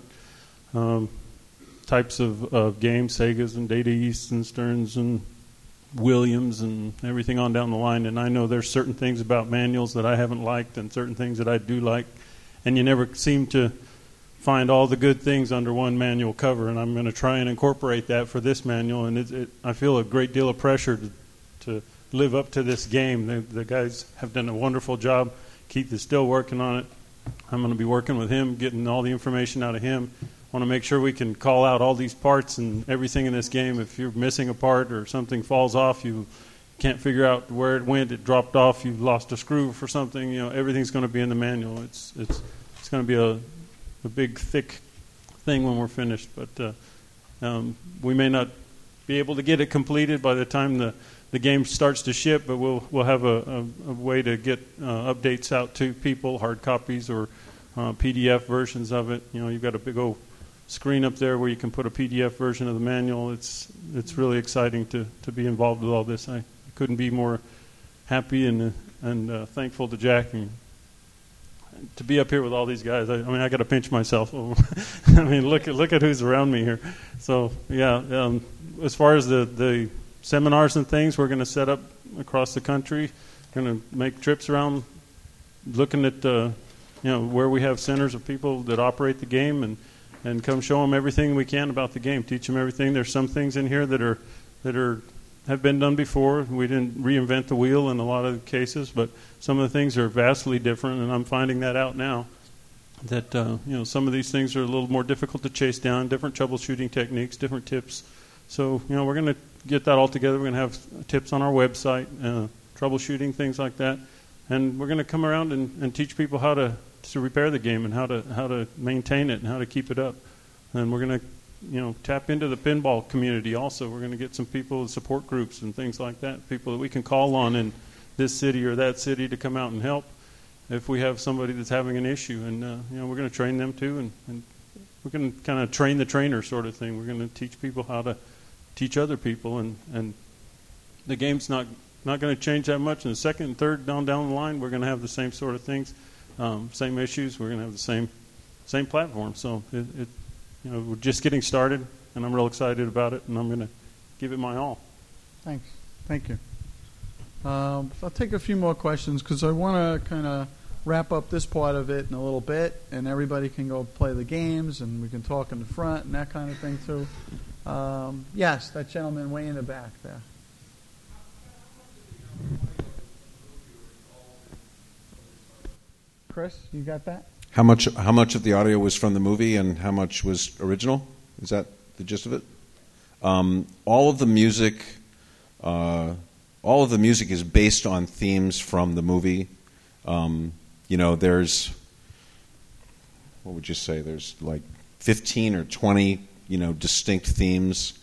types of games, Segas and Data East and Stearns and Williams and everything on down the line, and I know there's certain things about manuals that I haven't liked and certain things that I do like, and you never seem to find all the good things under one manual cover, and I'm going to try and incorporate that for this manual, and I feel a great deal of pressure to live up to this game. The guys have done a wonderful job. Keith is still working on it. I'm going to be working with him, getting all the information out of him. I want to make sure we can call out all these parts and everything in this game. If you're missing a part or something falls off, you can't figure out where it went, it dropped off, you lost a screw for something, everything's going to be in the manual. It's going to be a big, thick thing when we're finished. But we may not be able to get it completed by the time the game starts to ship, but we'll have a way to get updates out to people, hard copies or PDF versions of it. You've got a big old screen up there where you can put a PDF version of the manual. It's really exciting to be involved with all this. I couldn't be more happy and thankful to Jack and to be up here with all these guys. I got to pinch myself. Look at who's around me here. So yeah, as far as the seminars and things we're going to set up across the country, going to make trips around, looking at where we have centers of people that operate the game and come show them everything we can about the game, teach them everything. There's some things in here that have been done before. We didn't reinvent the wheel in a lot of cases, but some of the things are vastly different, and I'm finding that out now. That some of these things are a little more difficult to chase down, different troubleshooting techniques, different tips. So we're going to get that all together. We're going to have tips on our website, troubleshooting, things like that, and we're going to come around and teach people how to repair the game and how to maintain it and how to keep it up. And we're going to tap into the pinball community also. We're going to get some people, support groups and things like that, people that we can call on in this city or that city to come out and help if we have somebody that's having an issue. And we're going to train them too, and we're going to kind of train the trainer sort of thing. We're going to teach people how to teach other people, and the game's not going to change that much. In the second and third down the line, we're going to have the same sort of things, same issues. We're going to have the same platform. So we're just getting started, and I'm real excited about it, and I'm going to give it my all. Thanks. Thank you. I'll take a few more questions because I want to kind of wrap up this part of it in a little bit, and everybody can go play the games, and we can talk in the front and that kind of thing too. Yes, that gentleman way in the back there. Chris, you got that? How much of the audio was from the movie and how much was original? Is that the gist of it? All of the music is based on themes from the movie. there's, what would you say? There's like 15 or 20, distinct themes.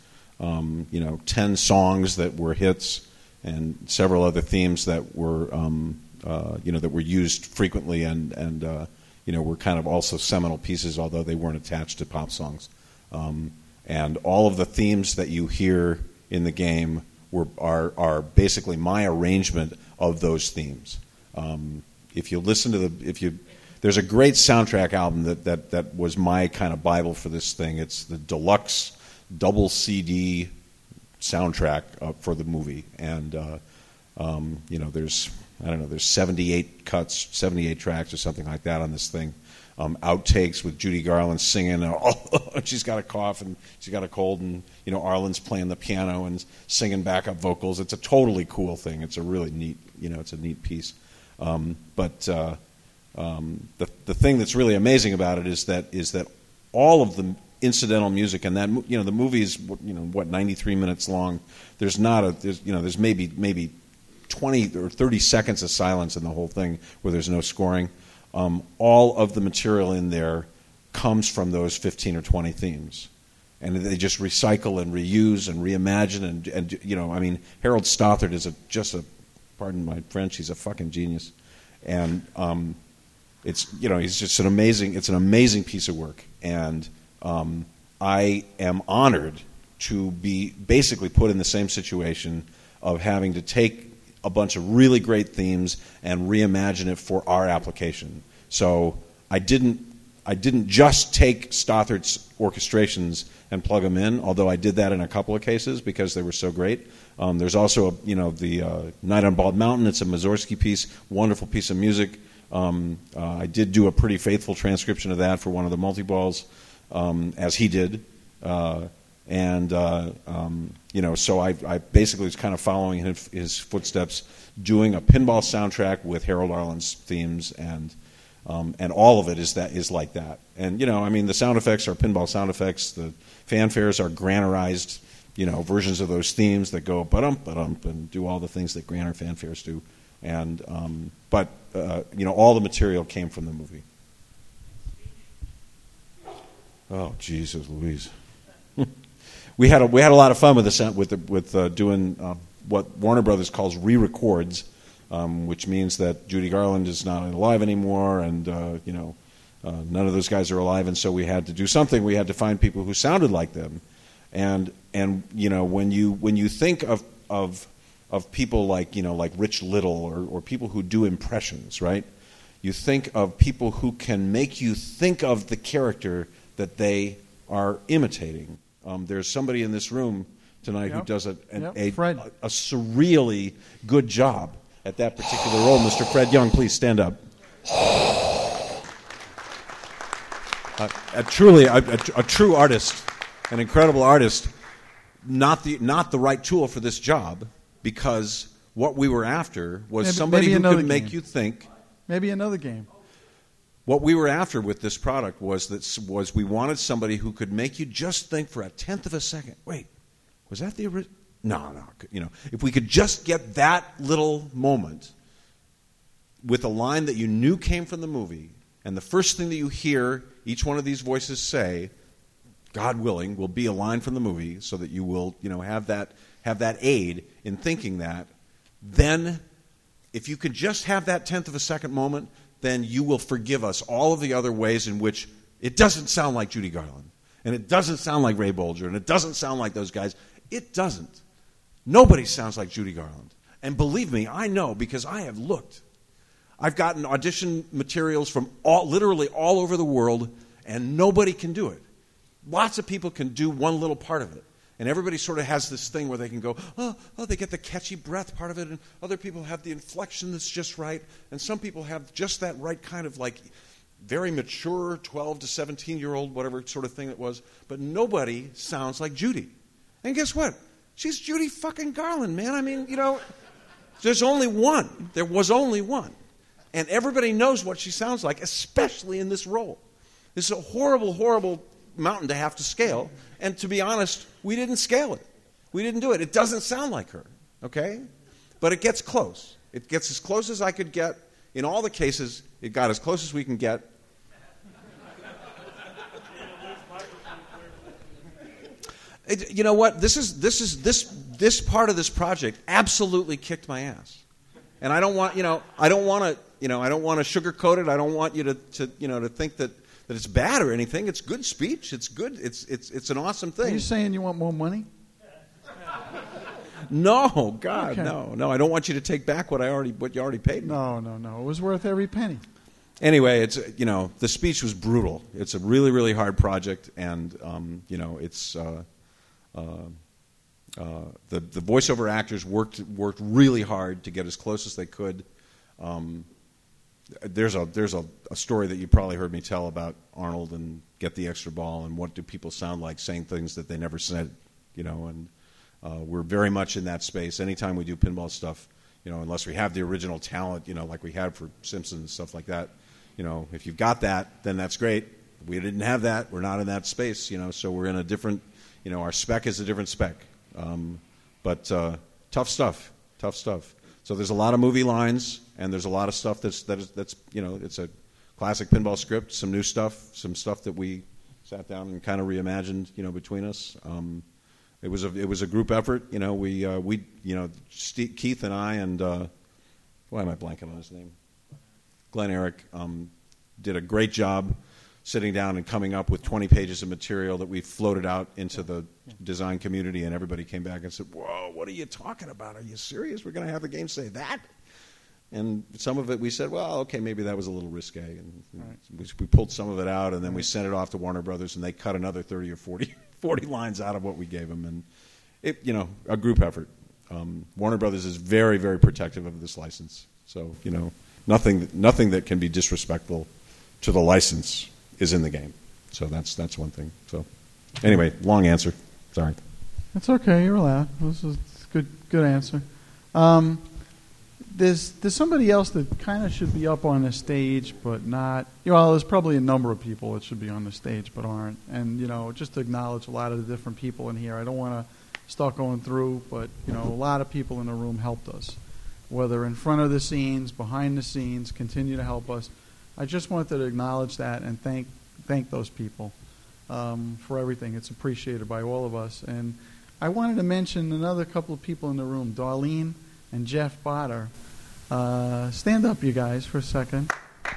10 songs that were hits, and several other themes that were, that were used frequently, and were kind of also seminal pieces, although they weren't attached to pop songs. And all of the themes that you hear in the game are basically my arrangement of those themes. If you listen to there's a great soundtrack album that was my kind of Bible for this thing. It's the deluxe double CD soundtrack for the movie, and there's 78 cuts, 78 tracks or something like that on this thing. Outtakes with Judy Garland singing, she's got a cough and she's got a cold, and Arlen's playing the piano and singing backup vocals. It's a totally cool thing. It's a really neat, it's a neat piece. But the thing that's really amazing about it is that all of the incidental music, and that the movie is 93 minutes long. There's maybe 20 or 30 seconds of silence in the whole thing where there's no scoring. All of the material in there comes from those 15 or 20 themes, and they just recycle and reuse and reimagine, and Harold Stothert is just a, pardon my French, he's a fucking genius, and it's he's just an amazing piece of work, and I am honored to be basically put in the same situation of having to take a bunch of really great themes and reimagine it for our application. So I didn't just take Stothart's orchestrations and plug them in, although I did that in a couple of cases because they were so great. There's also the Night on Bald Mountain. It's a Mussorgsky piece, wonderful piece of music. I did do a pretty faithful transcription of that for one of the multi-balls, as he did. So I basically was kind of following his footsteps, doing a pinball soundtrack with Harold Arlen's themes, and all of it is like that. And the sound effects are pinball sound effects. The fanfares are Grannerized, versions of those themes that go ba-dump, ba-dump, and do all the things that Granner fanfares do. And all the material came from the movie. Oh, Jesus Louise. We had a lot of fun with this, with doing what Warner Brothers calls re-records, which means that Judy Garland is not alive anymore, and none of those guys are alive, and so we had to do something. We had to find people who sounded like them, and when you think of people like Rich Little or people who do impressions, right? You think of people who can make you think of the character that they are imitating. There's somebody in this room tonight who does a surreally good job at that particular role. Mr. Fred Young, please stand up. A true artist, an incredible artist, not the right tool for this job, because what we were after was somebody who could make you think. Maybe another game. What we were after with this product was we wanted somebody who could make you just think for a tenth of a second. Wait, was that the original? No. If we could just get that little moment with a line that you knew came from the movie, and the first thing that you hear each one of these voices say, God willing, will be a line from the movie, so that you will, have that aid in thinking that. Then, if you could just have that tenth of a second moment, then you will forgive us all of the other ways in which it doesn't sound like Judy Garland, and it doesn't sound like Ray Bolger, and it doesn't sound like those guys. It doesn't. Nobody sounds like Judy Garland. And believe me, I know, because I have looked. I've gotten audition materials from literally all over the world, and nobody can do it. Lots of people can do one little part of it. And everybody sort of has this thing where they can go, they get the catchy breath part of it, and other people have the inflection that's just right, and some people have just that right kind of very mature 12 to 17-year-old, whatever sort of thing it was, but nobody sounds like Judy. And guess what? She's Judy fucking Garland, man. There's only one. There was only one. And everybody knows what she sounds like, especially in this role. This is a horrible, horrible mountain to have to scale, and to be honest, we didn't scale it. We didn't do it. It doesn't sound like her, okay? But it gets close. It gets as close as I could get in all the cases, It got as close as we can get. You know what? This part of this project absolutely kicked my ass, and I don't want to sugarcoat it. I don't want you to think that it's bad or anything. It's good speech. It's good. It's an awesome thing. Are you saying you want more money? No, God, Okay. no. I don't want you to take back what you already paid me. No. It was worth every penny. Anyway, it's the speech was brutal. It's a really, really hard project, and it's. The voiceover actors worked really hard to get as close as they could. There's a story that you probably heard me tell about Arnold and Get the Extra Ball and what do people sound like saying things that they never said, and we're very much in that space. Anytime we do pinball stuff, unless we have the original talent, like we had for Simpsons and stuff like that, if you've got that, then that's great. We didn't have that. We're not in that space, so we're in a different. Our spec is a different spec, but tough stuff. So there's a lot of movie lines, and there's a lot of stuff that's it's a classic pinball script, some new stuff, some stuff that we sat down and kind of reimagined, between us. It was a group effort, we Keith and I and why am I blanking on his name? Glenn Eric did a great job sitting down and coming up with 20 pages of material that we floated out into the design community, and everybody came back and said, "Whoa, what are you talking about? Are you serious? We're going to have the game say that?" And some of it we said, well, okay, maybe that was a little risque. And we pulled some of it out, and then we sent it off to Warner Brothers, and they cut another 30 or 40 lines out of what we gave them. And, a group effort. Warner Brothers is very, very protective of this license. So, nothing that can be disrespectful to the license is in the game. So that's one thing. So anyway, long answer. Sorry. That's okay. You're allowed. This is a good answer. There's somebody else that kind of should be up on the stage, but not. There's probably a number of people that should be on the stage, but aren't. And just to acknowledge a lot of the different people in here. I don't want to start going through, but a lot of people in the room helped us, whether in front of the scenes, behind the scenes, continue to help us. I just wanted to acknowledge that and thank those people for everything. It's appreciated by all of us. And I wanted to mention another couple of people in the room, Darlene and Jeff Botter. Stand up, you guys, for a second.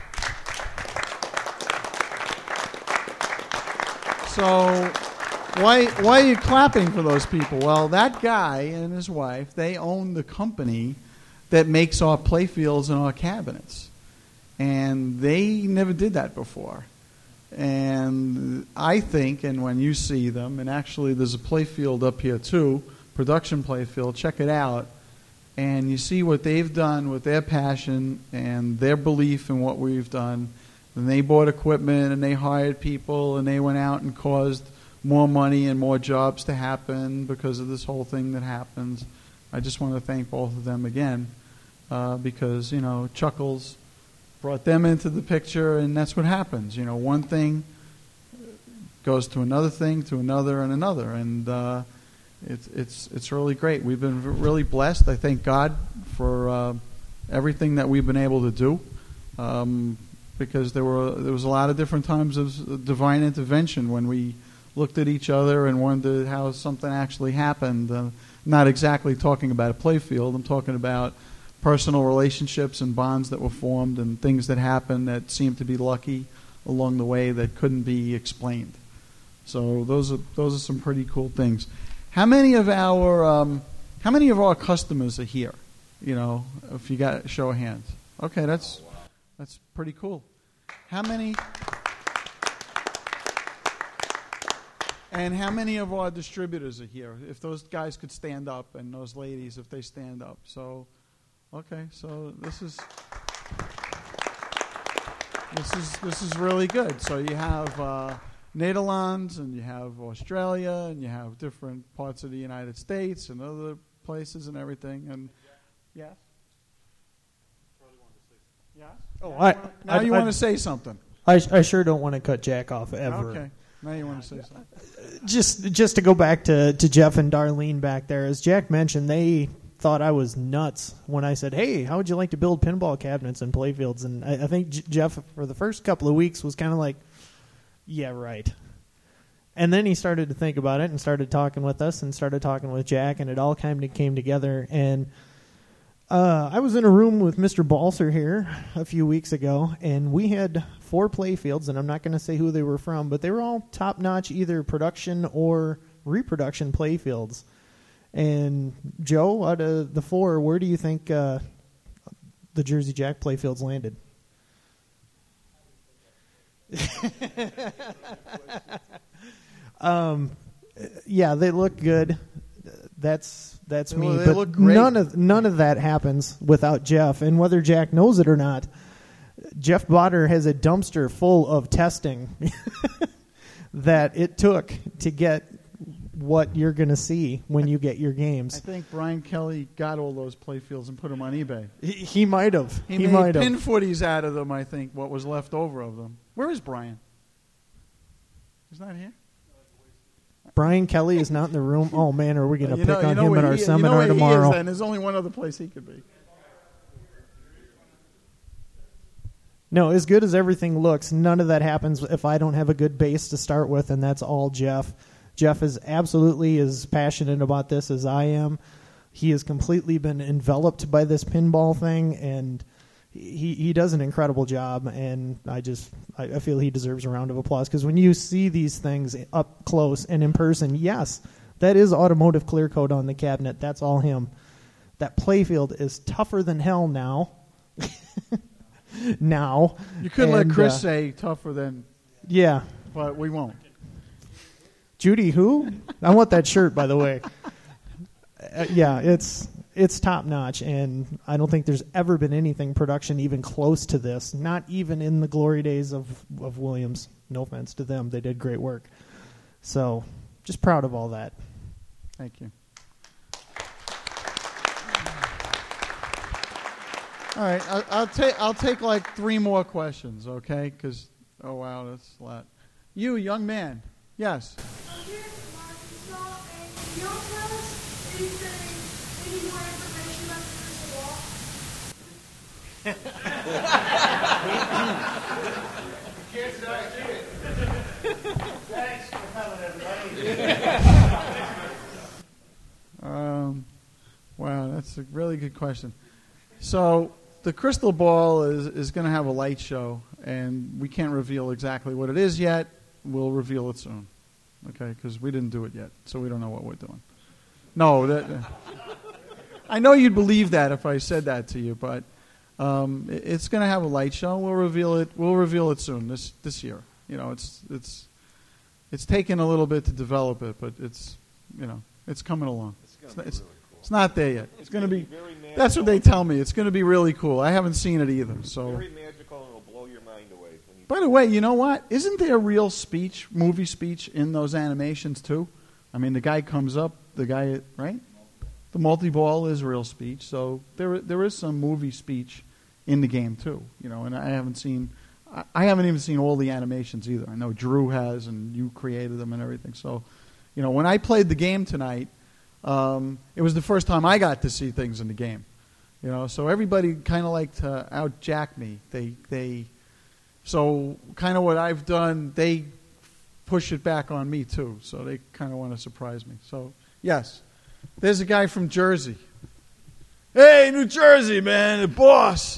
So why are you clapping for those people? Well, that guy and his wife, they own the company that makes our playfields and our cabinets. And they never did that before. And I think, and when you see them, and actually there's a playfield up here too, production playfield, check it out, and you see what they've done with their passion and their belief in what we've done. And they bought equipment and they hired people and they went out and caused more money and more jobs to happen because of this whole thing that happens. I just want to thank both of them again because, Chuckles brought them into the picture, and that's what happens. One thing goes to another thing, to another and another, and it's really great. We've been really blessed. I thank God for everything that we've been able to do, because there was a lot of different times of divine intervention when we looked at each other and wondered how something actually happened. Not exactly talking about a playfield. I'm talking about personal relationships and bonds that were formed and things that happened that seemed to be lucky along the way that couldn't be explained. So those are some pretty cool things. How many of our customers are here? If you got show of hands. Okay, that's pretty cool. How many? And how many of our distributors are here? If those guys could stand up, and those ladies, if they stand up. So. Okay, so this is really good. So you have Nederlands, and you have Australia, and you have different parts of the United States and other places and everything. And yes, yes. Oh, now you want to say something? I sure don't want to cut Jack off ever. Okay, now you want to say something? Just to go back to Jeff and Darlene back there, as Jack mentioned, they thought I was nuts when I said, hey, how would you like to build pinball cabinets and playfields? And I think Jeff, for the first couple of weeks, was kind of like, yeah, right. And then he started to think about it and started talking with us and started talking with Jack, and it all kind of came together. And I was in a room with Mr. Balser here a few weeks ago, and we had 4 playfields, and I'm not going to say who they were from, but they were all top-notch either production or reproduction playfields. And Joe, out of the 4, where do you think the Jersey Jack playfields landed? Yeah, they look good. That's me. Well, they but look great. None of that happens without Jeff. And whether Jack knows it or not, Jeff Botter has a dumpster full of testing that it took to get what you're going to see when you get your games. I think Brian Kelly got all those playfields and put them on eBay. He might have. He made pin footies out of them, I think, what was left over of them. Where is Brian? He's not here? Brian Kelly is not in the room. Oh, man, are we going to pick on him where at our he, seminar where tomorrow? He is, then. There's only one other place he could be. No, as good as everything looks, none of that happens if I don't have a good base to start with, and that's all Jeff. Jeff is absolutely as passionate about this as I am. He has completely been enveloped by this pinball thing, and he does an incredible job, and I feel he deserves a round of applause, because when you see these things up close and in person, yes, that is automotive clear coat on the cabinet. That's all him. That playfield is tougher than hell now. Now. You could let Chris say tougher than... Yeah. But we won't. Judy who? I want that shirt, by the way. Yeah, it's top-notch, and I don't think there's ever been anything production even close to this, not even in the glory days of Williams. No offense to them. They did great work. So, just proud of all that. Thank you. All right, I'll take like 3 more questions, okay? Because, oh, wow, that's a lot. You, young man. Yes. Thanks for coming, everybody. Wow, that's a really good question. So the crystal ball is going to have a light show, and we can't reveal exactly what it is yet. We'll reveal it soon, okay? Because we didn't do it yet, so we don't know what we're doing. No, I know you'd believe that if I said that to you, but it's going to have a light show. We'll reveal it. We'll reveal it soon this year. You know, it's taken a little bit to develop it, but it's coming along. It's not there yet. It's going to be. That's what they tell me. It's going to be really cool. I haven't seen it either. So very magical, and it'll blow your mind away. By the way, you know what? Isn't there real speech, movie speech, in those animations too? I mean, the guy comes up, right? The multi-ball is real speech, so there is some movie speech in the game too. You know, and I haven't even seen all the animations either. I know Drew has, and you created them and everything. So, you know, when I played the game tonight, it was the first time I got to see things in the game. You know, so everybody kind of like to out-jack me. So kind of what I've done, they push it back on me too. So they kind of want to surprise me. So yes, there's a guy from Jersey. Hey, New Jersey, man, the boss.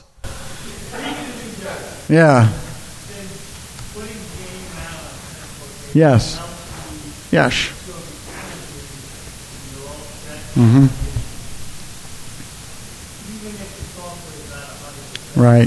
Yeah. Yes. Yes. Mm-hmm. Right.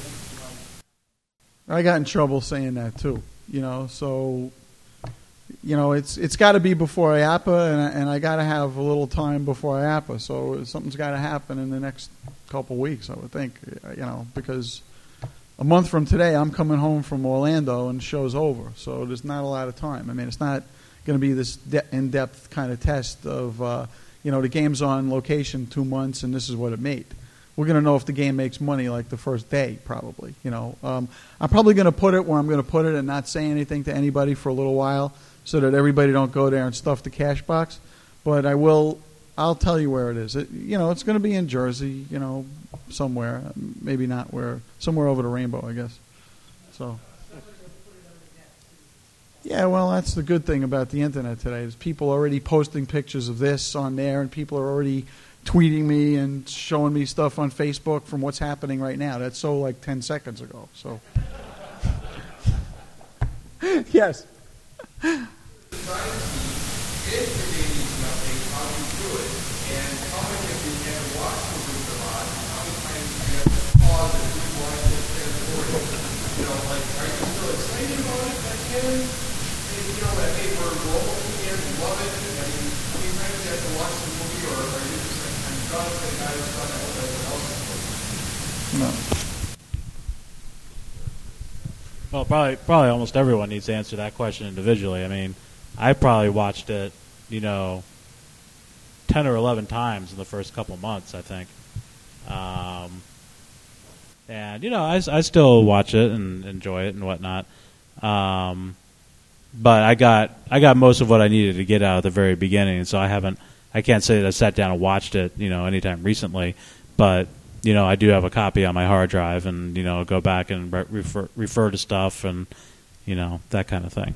I got in trouble saying that too. You know, so it's got to be before IAPA, and I got to have a little time before IAPA. So something's got to happen in the next couple weeks, I would think. You know, because a month from today, I'm coming home from Orlando and the show's over. So there's not a lot of time. I mean, it's not going to be this in-depth kind of test of the game's on location 2 months and this is what it made. We're going to know if the game makes money like the first day, probably. You know, I'm probably going to put it where I'm going to put it and not say anything to anybody for a little while, so that everybody don't go there and stuff the cash box. But I will I'll tell you where it is. It's going to be in Jersey, somewhere. Maybe not somewhere over the rainbow, I guess. So. Yeah, well, that's the good thing about the internet today is people are already posting pictures of this on there, and people are already tweeting me and showing me stuff on Facebook from what's happening right now. That's so like 10 seconds ago. So. Yes. No. Well, probably almost everyone needs to answer that question individually. I mean, I probably watched it, 10 or 11 times in the first couple months, I think. And I still watch it and enjoy it and whatnot. But I got most of what I needed to get out at the very beginning, so I can't say that I sat down and watched it, anytime recently. But I do have a copy on my hard drive, and go back and refer to stuff, and that kind of thing.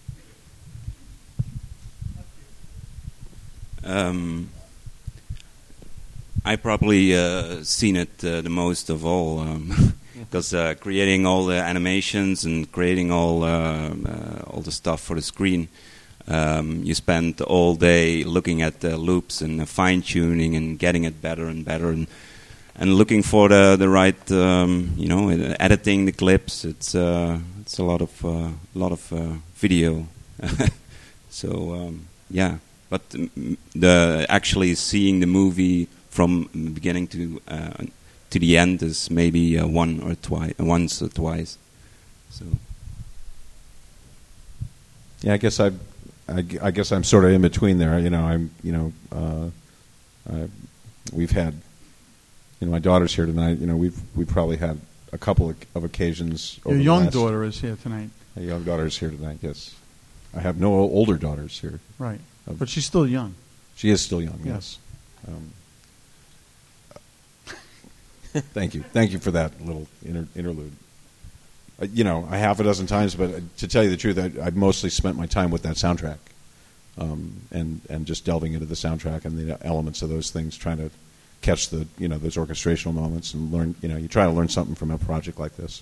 I probably seen it the most of all, because creating all the animations and creating all the stuff for the screen, you spend all day looking at the loops and fine tuning and getting it better and better, and looking for the right, editing the clips. It's a lot of video. So yeah, but the actually seeing the movie from the beginning to the end is maybe once or twice. So yeah, I guess I'm sort of in between there. We've had. My daughter's here tonight. We've probably had a couple of occasions. Your young daughter is here tonight. My young daughter's here tonight. Yes, I have no older daughters here. Right, but she's still young. She is still young. Yes. Thank you for that little interlude. A half a dozen times, but to tell you the truth, I've mostly spent my time with that soundtrack, and just delving into the soundtrack and the elements of those things, trying to catch the those orchestrational moments and learn. You try to learn something from a project like this.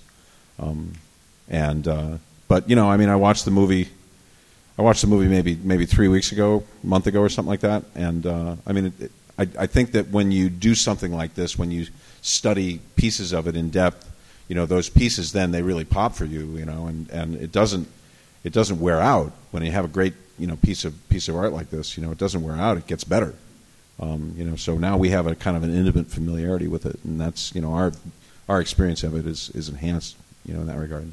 But I watched the movie. I watched the movie maybe 3 weeks ago, a month ago, or something like that. And I think that when you do something like this, when you study pieces of it in depth, those pieces then they really pop for you. And it doesn't wear out when you have a great piece of art like this. It doesn't wear out. It gets better. So now we have a kind of an intimate familiarity with it, and that's our experience of it is enhanced in that regard.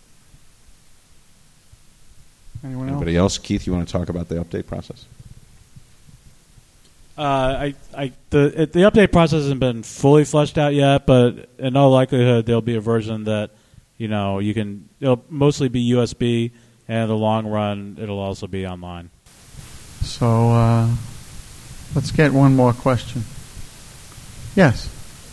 Anybody else? Keith, you want to talk about the update process? The update process hasn't been fully fleshed out yet, but in all likelihood there'll be a version that it'll mostly be USB, and in the long run it'll also be online. So let's get one more question. Yes.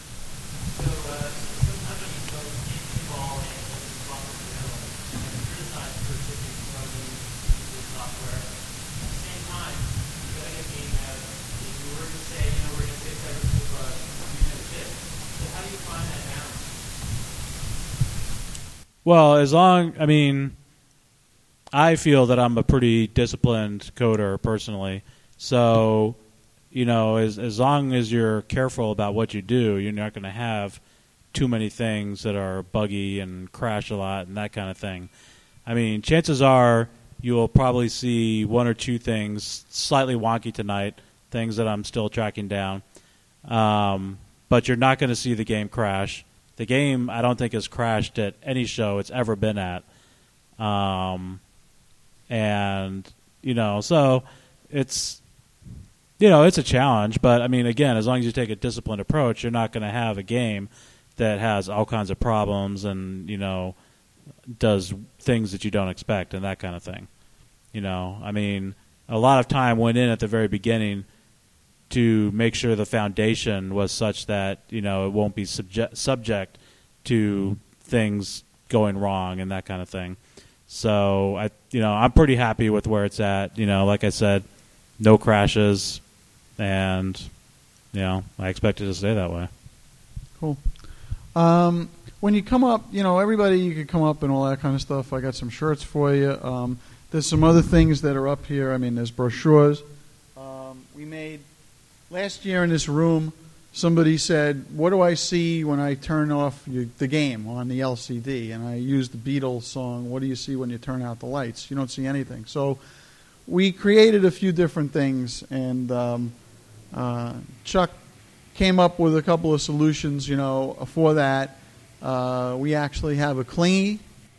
Well, I feel that I'm a pretty disciplined coder personally. So, as long as you're careful about what you do, you're not going to have too many things that are buggy and crash a lot and that kind of thing. Chances are you will probably see one or two things slightly wonky tonight, things that I'm still tracking down. But you're not going to see the game crash. The game, I don't think, has crashed at any show it's ever been at. So it's, it's a challenge. But, again, as long as you take a disciplined approach, you're not going to have a game that has all kinds of problems and, does things that you don't expect and that kind of thing. A lot of time went in at the very beginning to make sure the foundation was such that it won't be subject to things going wrong and that kind of thing. So I'm pretty happy with where it's at. Like I said, no crashes, and I expect it to stay that way. Cool. When you come up, everybody, you can come up and all that kind of stuff. I got some shirts for you. There's some other things that are up here. I mean, there's brochures. We made last year in this room. Somebody said, "What do I see when I turn off the game on the LCD?" And I used the Beatles song, "What do you see when you turn out the lights?" You don't see anything. So we created a few different things, and Chuck came up with a couple of solutions, for that. We actually have a clingy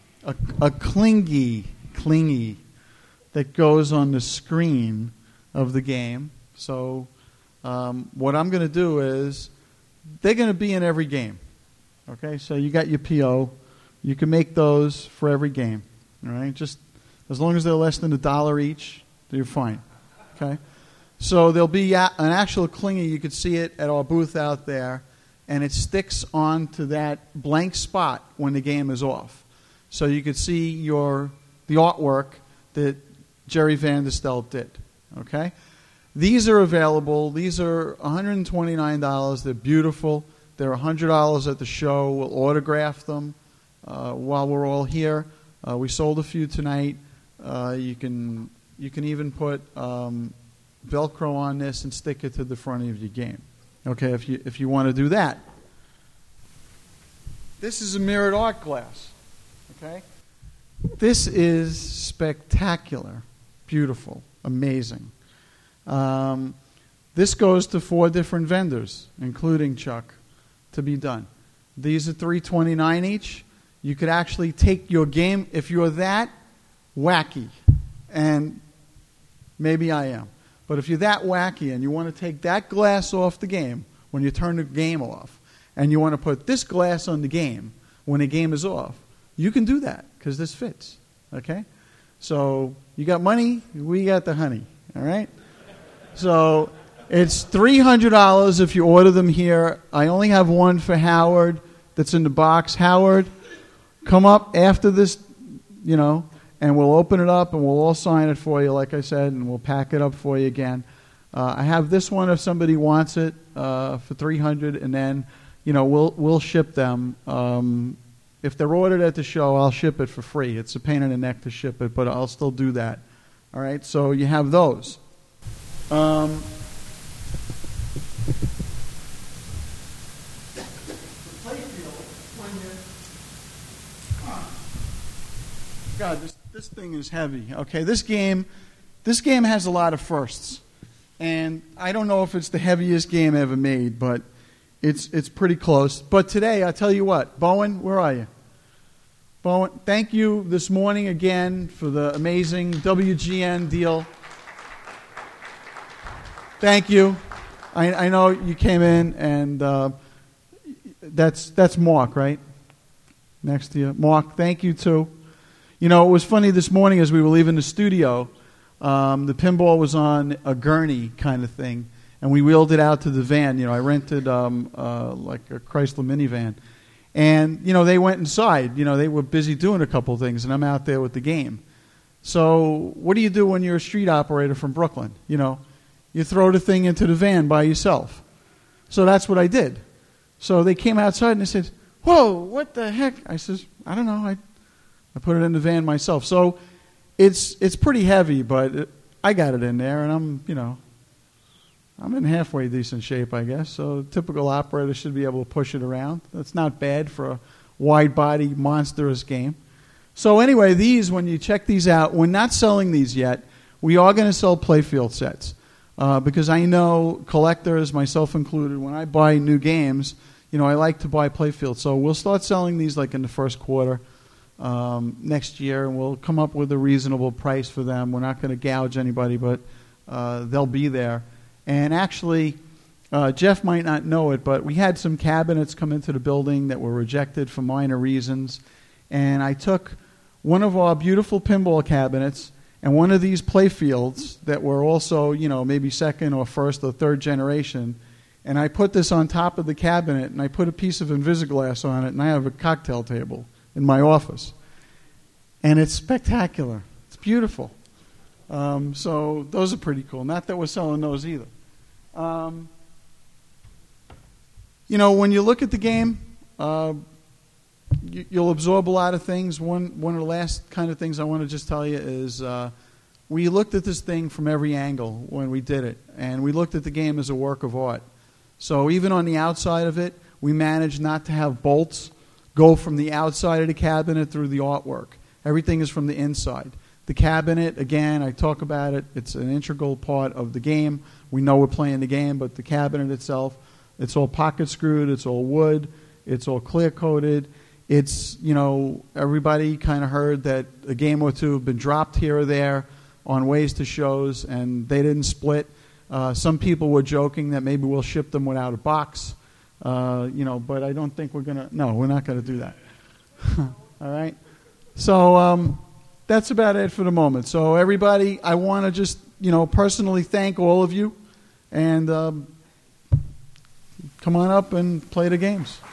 that goes on the screen of the game. So what I'm going to do is they're going to be in every game. Okay, so you got your PO. You can make those for every game. All right, just as long as they're less than $1 each, you're fine. Okay, so there'll be an actual clingy. You could see it at our booth out there, and it sticks onto that blank spot when the game is off. So you could see the artwork that Jerry Vanderstelt did. Okay. These are available. These are $129. They're beautiful. They're $100 at the show. We'll autograph them while we're all here. We sold a few tonight. You can even put Velcro on this and stick it to the front of your game. Okay, if you want to do that. This is a mirrored art glass. Okay, this is spectacular, beautiful, amazing. This goes to 4 different vendors, including Chuck, to be done. These are $329 each. You could actually take your game, if you're that wacky, and maybe I am, but if you're that wacky and you want to take that glass off the game when you turn the game off, and you want to put this glass on the game when the game is off, you can do that because this fits. Okay? So you got money, we got the honey. All right? So it's $300 if you order them here. I only have one for Howard that's in the box. Howard, come up after this, and we'll open it up and we'll all sign it for you, like I said, and we'll pack it up for you again. I have this one if somebody wants it for $300, and then we'll ship them. If they're ordered at the show, I'll ship it for free. It's a pain in the neck to ship it, but I'll still do that. All right, so you have those. God, this thing is heavy. Okay, this game has a lot of firsts, and I don't know if it's the heaviest game ever made, but it's pretty close. But today, I'll tell you what, Bowen, where are you? Bowen, thank you this morning again for the amazing WGN deal. Thank you. I know you came in, and that's Mark, right? Next to you. Mark, thank you, too. It was funny this morning as we were leaving the studio, the pinball was on a gurney kind of thing, and we wheeled it out to the van. I rented like a Chrysler minivan. And, they went inside. They were busy doing a couple things, and I'm out there with the game. So what do you do when you're a street operator from Brooklyn? You throw the thing into the van by yourself. So that's what I did. So they came outside and they said, "Whoa, what the heck?" I says, "I don't know. I put it in the van myself." So it's pretty heavy, but I got it in there, and I'm in halfway decent shape, I guess. So a typical operator should be able to push it around. That's not bad for a wide-body, monstrous game. So anyway, when you check these out, we're not selling these yet. We are going to sell playfield sets because I know collectors, myself included, when I buy new games, I like to buy playfield. So we'll start selling these like in the first quarter next year, and we'll come up with a reasonable price for them. We're not going to gouge anybody, but they'll be there. And actually, Jeff might not know it, but we had some cabinets come into the building that were rejected for minor reasons. And I took one of our beautiful pinball cabinets, And one of these play fields that were also, maybe second or first or third generation, and I put this on top of the cabinet, and I put a piece of Invisiglass on it, and I have a cocktail table in my office. And it's spectacular. It's beautiful. So those are pretty cool. Not that we're selling those either. When you look at the game, you'll absorb a lot of things. One of the last kind of things I want to just tell you is we looked at this thing from every angle when we did it, and we looked at the game as a work of art. So even on the outside of it, we managed not to have bolts go from the outside of the cabinet through the artwork. Everything is from the inside. The cabinet, again, I talk about it. It's an integral part of the game. We know we're playing the game, but the cabinet itself, it's all pocket screwed. It's all wood. It's all clear coated. It's, everybody kind of heard that a game or two have been dropped here or there on ways to shows, and they didn't split. Some people were joking that maybe we'll ship them without a box, but I don't think we're not going to do that. All right? So that's about it for the moment. So everybody, I want to just, personally thank all of you, and come on up and play the games.